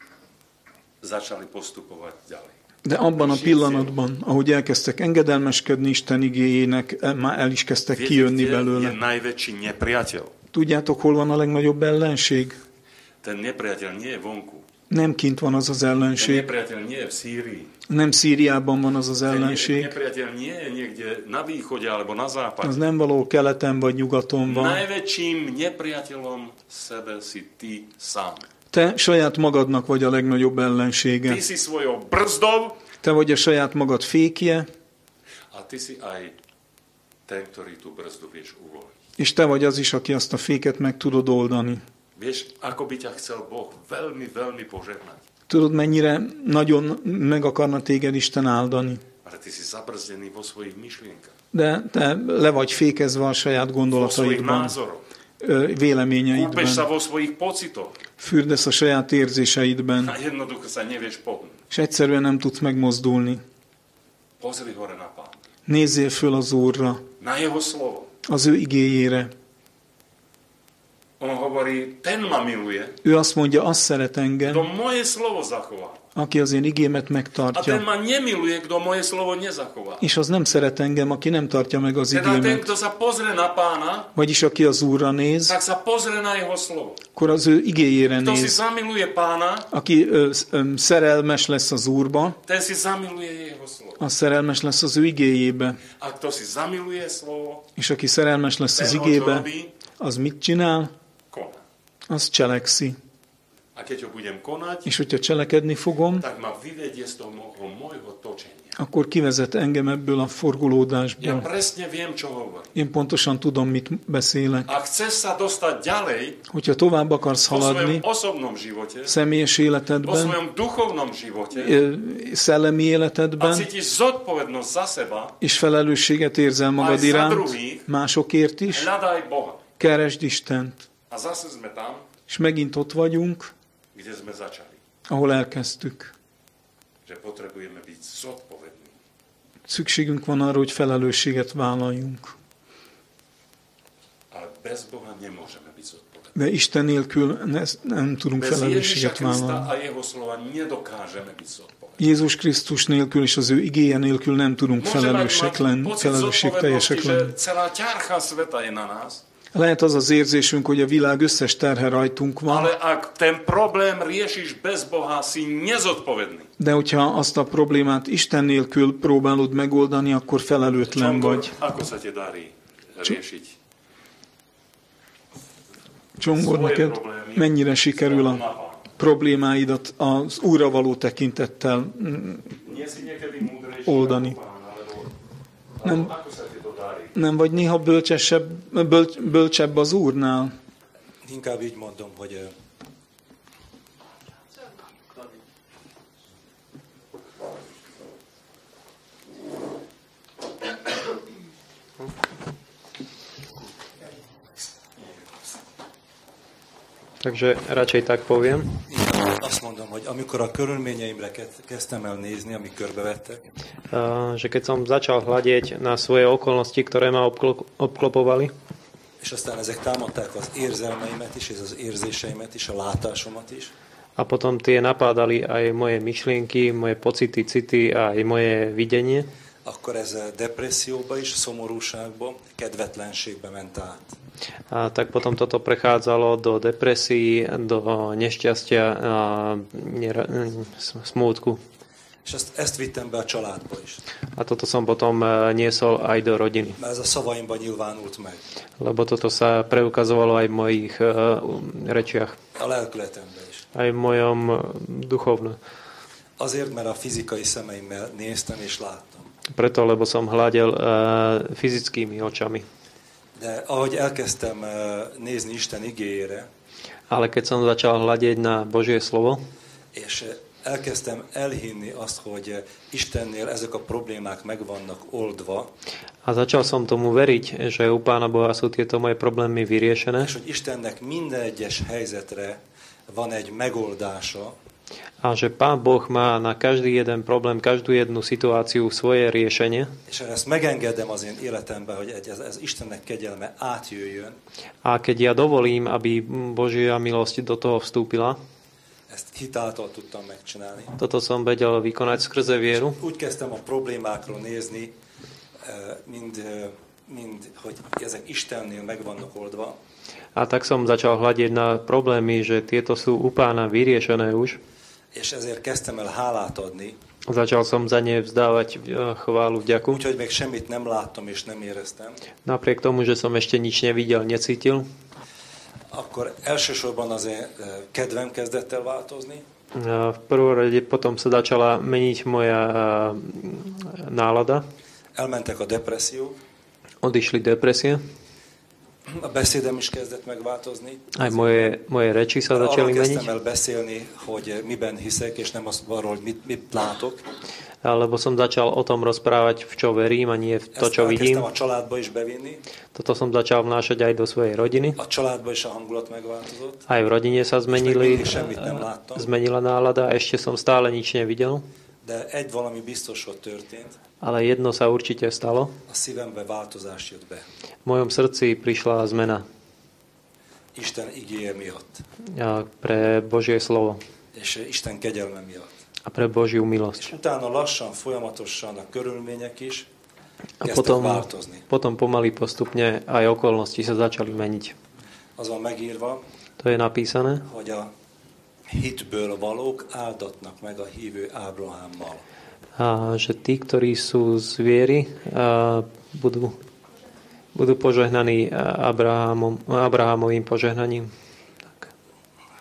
začali postupovať ďalej. De abban a pillanatban, ahogy elkezdtek engedelmeskedni Isten igéjének, e- már el is kezdtek Viete, kijönni kde je belőle. najväčší nepriateľ? Tudjátok, hol van a legnagyobb ellenség? Ten nepriateľ nie je vonku. Nem kint van az az Ten ellenség, nepriateľ nie je v Sýrii. nem Szíriában van az az Ten ellenség, nepriateľ nie je niekde na východe alebo na západe. az nem valahol keleten vagy nyugaton van. Najväčším nepriateľom sebe si ty sám. Te saját magadnak vagy a legnagyobb ellensége. Ty si svojou brzdou Te vagy a saját magad fékje, a ty si aj ten, ktorý tú brzdu vieš uvoliť. és te vagy az is, aki azt a féket meg tudod oldani. Vieš, ako by ťa chcel Boh veľmi, veľmi požehnať. Tudod, mennyire nagyon meg akarna téged Isten áldani. Ale ty si zabrzdený vo svojich myšlienkach, De te le vagy fékezve a saját vo svojich gondolataidban, názoroch. ö, Kúpeš sa véleményeidben, vo svojich pocitoch fürdesz a saját érzéseidben, a jednoducho sa nevieš pohnúť. és egyszerűen nem tudsz megmozdulni. Pozri hore na Pána. Nézzél föl az Úrra, Na jeho slovo. az ő igéjére. On hovorí, ten ma miluje, Ő azt mondja, azt szeret kto engem, moje slovo zachová. aki az én igémet A ten megtartja. ma nemiluje, kto moje slovo nezachová. És az nem szeret engem, aki nem tartja meg az Teda ten, igémet. kto sa pozrie na Pána, Vagyis aki az Úrra néz, tak sa pozrie na jeho slovo. akkor az ő igéjére Kto si néz. zamiluje Pána, Aki ö, ö, szerelmes lesz az Úrba, ten si zamiluje jeho slovo. az szerelmes lesz az ő igéjébe. A kto si zamiluje slovo, És aki szerelmes lesz az ten ho čo igébe, robí, az mit csinál? koná. Az cselekszi. A keď ho budem konať, és hogyha cselekedni fogom, tak ma vyvedie z toho môjho točenia. akkor kivezet engem ebből a Ja forgulódásból. presne viem, čo hovorím. Én pontosan tudom, mit beszélek. A chceš sa dostať ďalej Hogyha tovább akarsz vo svojom haladni osobnom živote, személyes vo életedben, svojom duchovnom živote ö, szellemi a életedben, cítiš zodpovednosť za seba, és felelősséget érzel magad Aj za iránt, druhých. másokért is, hľadaj Boha. keresd Istent. A zase sme tam, És megint ott vagyunk, kde sme začali. ahol elkezdtük. Že potrebujeme byť zodpovední. Szükségünk van arra, hogy felelősséget vállaljunk. Ale bez Boha nemôžeme byť zodpovední. De Isten nélkül ne, nem tudunk Bez Ježiša felelősséget Krista vállalni. a jeho slova nedokážeme byť zodpovední. Jézus Krisztus nélkül és az ő igéje nélkül nem tudunk Môžeme felelősek mať lenni, pocit felelősségteljesek zodpovednosti, lenni. že celá ťarcha sveta je na nás, Lehet az az érzésünk, hogy a világ összes terhe rajtunk van, ale ak ten problém riešiš bez Boha, si nezodpovedný. de hogyha azt a problémát Isten nélkül próbálod megoldani, akkor felelőtlen Čonkor, vagy. ako sa ti darí riešiť? Csongor, Svoje neked problémy mennyire sikerül na a Pána. problémáidat az Úrra való tekintettel mm, Nie si niekedy múdrejší oldani. ako Pán, alebo, Nem. alebo ako sa ti to darí? Nem vagy néha bölcsesebb, bölcs, bölcsebb az Úrnál? Inkább így mondom, hogy ö, Takže radšej tak poviem, inkább azt mondom, hogy amikor a körülményeimre ke- kezdtem el nézni, amik körbevettek, a, že keď som začal hľadieť na svoje okolnosti, ktoré ma obklo- obklopovali, és aztán ezek támadták az érzelmeimet is, és az érzéseimet is, a látásomat is, a potom tie napádali aj moje myšlienky, moje pocity, city a aj moje videnie, akkor ez depresszióba is, szomorúságba, kedvetlenségbe ment át. a tak potom toto prechádzalo do depresí, do nešťastia a nera- smútku. És ezt, ezt vittem be a családba is. A toto som potom e, niesol aj do rodiny. Mert ez a szavaimban nyilvánult meg. Lebo toto sa preukazovalo aj v mojich e, rečiach, A lelkületemben is. aj v mojom e, duchovnom. Azért, mert a fizikai szemeimmel néztem és láttam. Preto, lebo som hľadel e, fyzickými očami. De ahogy elkezdtem eh, nézni Isten igéjére, Ale keď som začal hľadiť na Božie slovo és eh, elkezdtem elhinni azt, hogy eh, Istennél ezek a problémák meg vannak oldva, a začal som tomu veriť, že u Pána Boha sú tieto moje problémy vyriešené és hogy Istennek minden egyes helyzetre van egy megoldása, a že Pán Boh má na každý jeden problém, každú jednu situáciu svoje riešenie és ezt megengedem az én életemben, hogy ez, ez Istennek kegyelme átjöjjön, a keď ja dovolím, aby Božia milosť do toho vstúpila, ezt hitáltal tudtam megcsinálni. toto som vedel vykonať skrze vieru. Úgy kezdtem a problémákról nézni, eh, mind, eh, mind hogy ezek Istennél meg vannak oldva, A tak som začal hľadiť na problémy, že tieto sú u Pána vyriešené už. és ezért kezdtem el hálát adni, Začal som za ne vzdávať eh, chválu, vďaku. úgyhogy még semmit nem láttam és nem éreztem, Napriek tomu, že som ešte nič nevidel, necítil. akkor elsősorban az én eh, kedvem kezdett el változni, A v prvom rade potom sa začala meniť moja eh, nálada. elmentek a depresszió, Odišli depresie. a beszédem is kezdett megváltozni. Aj moje, moje reči sa Arról začali kezdtem meniť. el beszélni, hogy miben hiszek, és nem azt arról, hogy mit, mit látok. Lebo som začal o tom rozprávať, v čo verím a nie v to, Ezt čo vidím. elkezdtem a családba is bevinni. Toto som začal vnášať aj do svojej rodiny. A családba is a hangulat megváltozott. Aj v rodine sa zmenili, mindig semmit nem láttam. zmenila nálada, ešte som stále nič nevidel. De egy valami biztos, hogy történt. Ale jedno sa určite stalo. A szívembe változás jött be. V mojom srdci prišla zmena Isten igéje miatt. a pre Božie slovo És Isten kegyelme miatt. a pre Božiu És milosť. utána lassan, folyamatosan a körülmények is A kezdtek potom, változni. potom pomaly postupne aj okolnosti sa začali meniť. Az van megírva, To je napísané, hogy a hitből valók áldatnak meg a hívő Ábrahámmal. a že tí, ktorí sú z viery, a budú, budú požehnaní Abrahamom, Abrahamovým požehnaním. Tak. Hát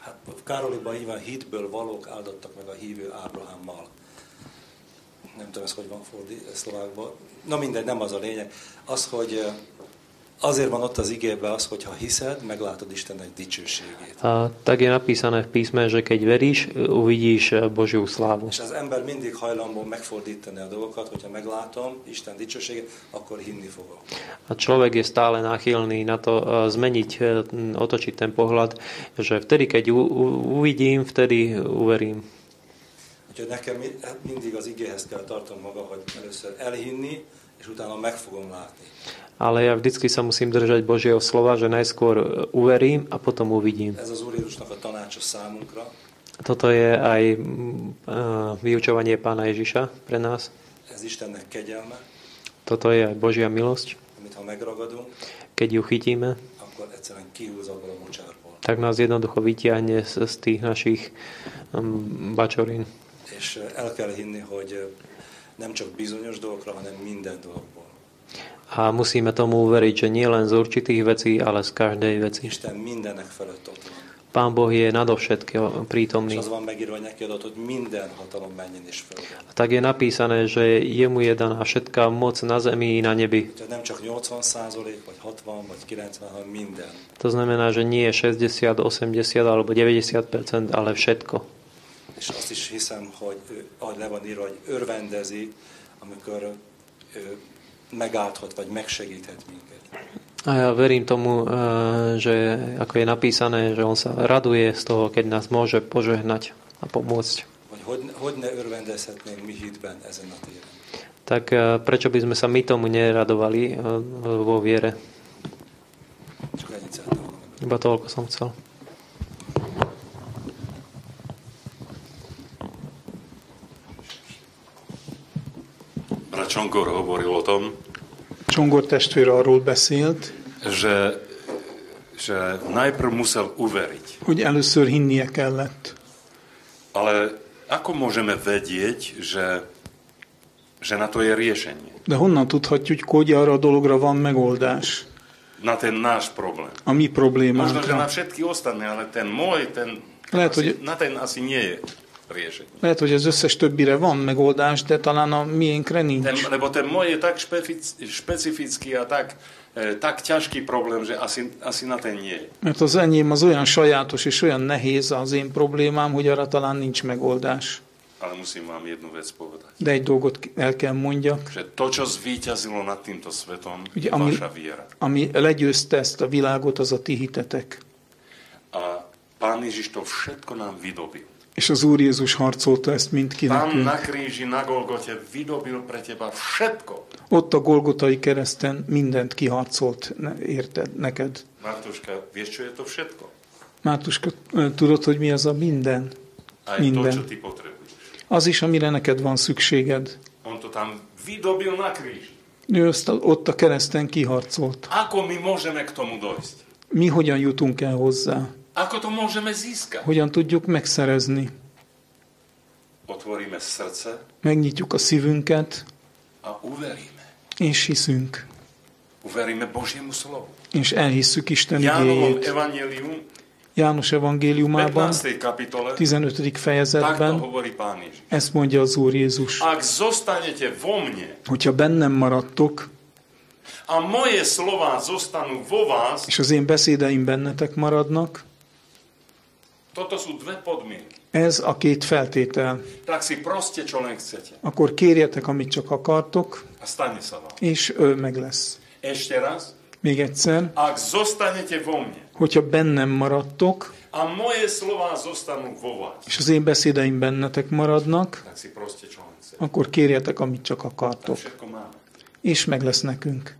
Károliban így van, hitből valók áldottak meg a hívő Ábrahámmal. Nem tudom, ez hogy van fordít szlovákban. Na mindegy, nem az a lényeg. Az, hogy azért van ott az igében az, hogy ha hiszed, meglátod Istennek dicsőségét. A tak je napísané v písme, že keď veríš, uvidíš Božiu slávu. És az ember mindig hajlandó megfordítani a dolgokat, hogyha meglátom Isten dicsőségét, akkor hinni fogok. A človek je stále náchylný na to zmeniť, otočiť ten pohľad, že vtedy, keď uvidím, vtedy uverím. Úgyhogy nekem mindig az igéhez kell tartom maga, hogy először elhinni, és utána meg fogom látni. Ale ja vždycky sa musím držať Božieho slova, že najskôr uverím a potom uvidím. Ez az Úr Jézusnak a tanácsa számunkra. Toto je aj vyučovanie Pána Ježiša pre nás. Ez Istennek kegyelme. Toto je Božia milosť. Amit ha megragadunk, keď ju chytíme, akkor egyszerűen kihúz abból a mocsárból. Tak nás jednoducho vytiahne z, z tých našich um, bačorín. És el kell hinni, hogy nem csak bizonyos dolgokra, hanem minden dologból. A musíme tomu uveriť, že nie len z určitých vecí, ale z každej veci. Isten mindenek felett ott van. Pán Boh je nadovšetko prítomný. És az van megírva, hogy neki adott, hogy minden hatalom menjen és földön. A tak je napísané, že jemu je daná všetká moc na zemi i na nebi. Tehát nem csak nyolcvan százalék, vagy hatvan, vagy kilencven, hanem minden. To znamená, že nie šesťdesiat, osemdesiat alebo deväťdesiat percent, ale všetko. És azt is hiszem, hogy ahogy le van írva, hogy örvendezi, amikor megállhat, vagy megsegíthet minket. A ja verím tomu, že ako je napísané, že on sa raduje z toho, keď nás môže požehnať a pomôcť. Vagy hogy, hogy ne örvendezhetnénk mi hitben ezen a téren. Tak prečo by sme sa my tomu neradovali vo viere? Csak ennyit szeretném volna. Iba toľko som chcel. Csongor hovoril o tom, Csongor testvér arról beszélt, že, že najprv musel uveriť. Hogy először hinnie kellett. Ale ako môžeme vedieť, že, že na to je riešenie? De honnan tudhatjuk, hogy arra a dologra van megoldás? Na ten náš problém. A mi Možno, že problémánkra. na všetky ostatné, ale ten môj, ten, Lehet, asi, hogy- na ten asi nie je riešenie. Lehet, hogy az összes többire van megoldás, de talán a miénkre Ten, nincs. lebo ten môj je tak špefic, špecifický a tak, e, tak ťažký problém, že asi, asi na ten nie je. Mert az enyém az olyan sajátos és olyan nehéz az én problémám, hogy arra talán nincs megoldás. Ale musím vám jednu vec povedať. De egy dolgot el kell mondjak, Že to, čo zvíťazilo nad týmto svetom, Ugye, je ami- vaša viera. ami legyőzte ezt a világot, az a ti hitetek. A Pán Ježiš to všetko nám vydobil. És az Úr Jézus harcolta ezt mind ki Tam nekünk. na kríži, na Golgote vydobil pre teba všetko. Ott a Golgotai kereszten mindent kiharcolt ne- érted, neked. Martuška, vieš, čo je to všetko? Mátuska, tudod, hogy mi az a minden? Aj Minden. to, čo ty potrebuješ. Az is, amire neked van szükséged. On to tam vydobil na kríži. Ő azt a- ott a kereszten kiharcolt. Ako my môžeme k tomu dojsť? Mi hogyan jutunk el hozzá? Ako to môžeme získať? Hogyan tudjuk megszerezni? Otvoríme srdce Megnyitjuk a szívünket, a uveríme. és hiszünk. Uveríme Božiemu slovu. És elhisszük Isten Jánovom igéjét. evangelium János evangéliumában, pätnástej kapitole tizenötödik takto fejezetben hovorí Pán Ježiš. ezt mondja az Úr Jézus. Ak zostanete vo mne Hogyha bennem maradtok, a moje slová zostanú vo vás, és az én beszédeim bennetek maradnak, toto sú dve podmienky. ez a két feltétel. Tak si proste, čo len chcete. Akkor kérjetek, amit csak akartok, A stane sa vám. és ő meg lesz. Ešte raz. Még egyszer, Ak zostanete vo mne hogyha bennem maradtok, a moje slová zostanú vo vás, és az én beszédeim bennetek maradnak, tak si proste, čo len chcete. akkor kérjetek, amit csak Tak akartok. všetko máme. És meg lesz nekünk.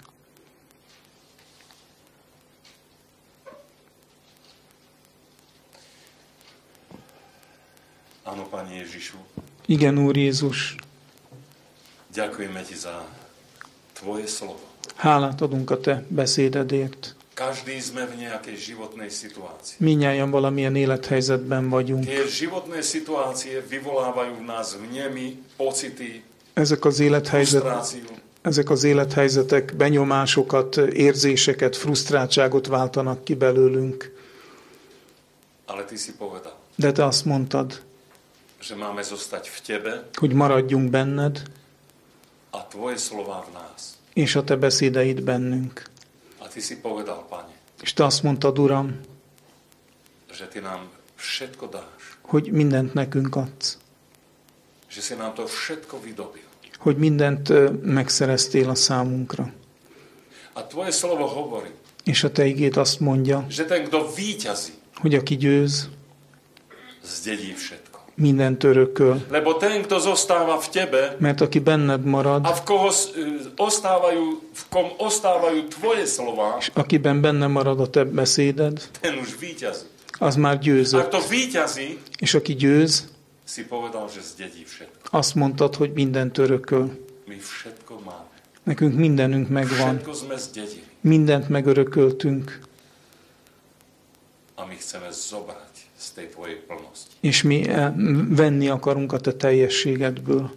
Áno, Pane Ježišu, Igen, Úr Jézus, ďakujeme Ti za Tvoje slovo. hálát adunk a Te beszédedért. Každý sme v nejakej životnej situácii. Minnyáján valamilyen élethelyzetben vagyunk. Tie životné situácie vyvolávajú v nás vnemy, pocity, Ezek az, élethelyzet, frustráciu. ezek az élethelyzetek benyomásokat, érzéseket, frusztráltságot váltanak ki belőlünk. Ale ty si povedal, De te azt mondtad, že máme zostať v tebe hogy maradjunk benned, a tvoje slová v nás. és a te beszédeid bennünk. A ty si povedal, Pane, És te azt mondtad, Uram, že ty nám všetko dáš. hogy mindent nekünk adsz. Že si nám to všetko vydobil. Hogy mindent ö, megszereztél a számunkra. A tvoje slovo hovorí, És a te igéd azt mondja, že ten, kto víťazí, hogy aki győz, zdedí všetko. mindent örököl. Lebo ten, kto zostáva v tebe Mert aki benned marad, a v, koho s- ostávajú, v kom ostávajú tvoje slová, és akiben benne marad a te beszéded, ten už víťazí. az már A győzött. kto víťazí, És aki győz, si povedal, že zdedí všetko. azt mondtad, hogy mindent örököl. My všetko máme. Nekünk mindenünk megvan. Všetko sme zdedili. Mindent megörököltünk, A my chceme zobrať z tej tvojej plnosti. és mi eh, venni akarunk a te teljességedből.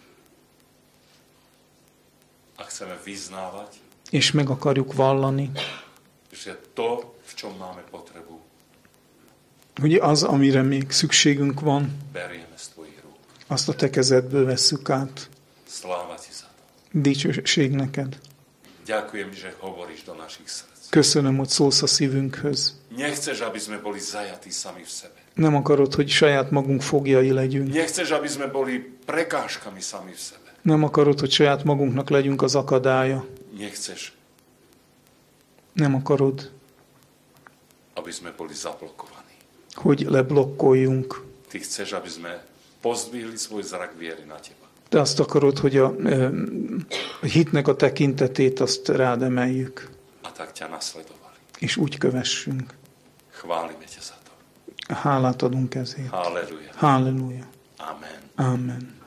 A chceme vyznávať, És meg akarjuk vallani, že to, v čom máme potrebu, hogy az, amire még szükségünk van, berieme z tvojich rúk. azt a te kezedből vesszük át. Sláva ti za to. Dicsőség neked. Ďakujem, že hovoríš do našich srdc. Köszönöm, hogy szólsz a szívünkhöz. Nechceš, aby sme boli zajatí sami v sebe. Nem akarod, hogy saját magunk fogjai legyünk. Nechceš, aby sme boli prekážkami sami v sebe. Nem akarod, hogy saját magunknak legyünk az akadálya. Nechceš, Nem akarod, aby sme boli zablokovaní. hogy leblokkoljunk. Ty chceš, aby sme pozdvihli svoj zrak viery na teba. Te azt akarod, hogy a, eh, a hitnek a tekintetét azt rád emeljük, A tak ťa nasledovali. és úgy kövessünk. Chválime ťa za to. Hálát adunk ezért. Halleluja. Halleluja. Amen. Amen.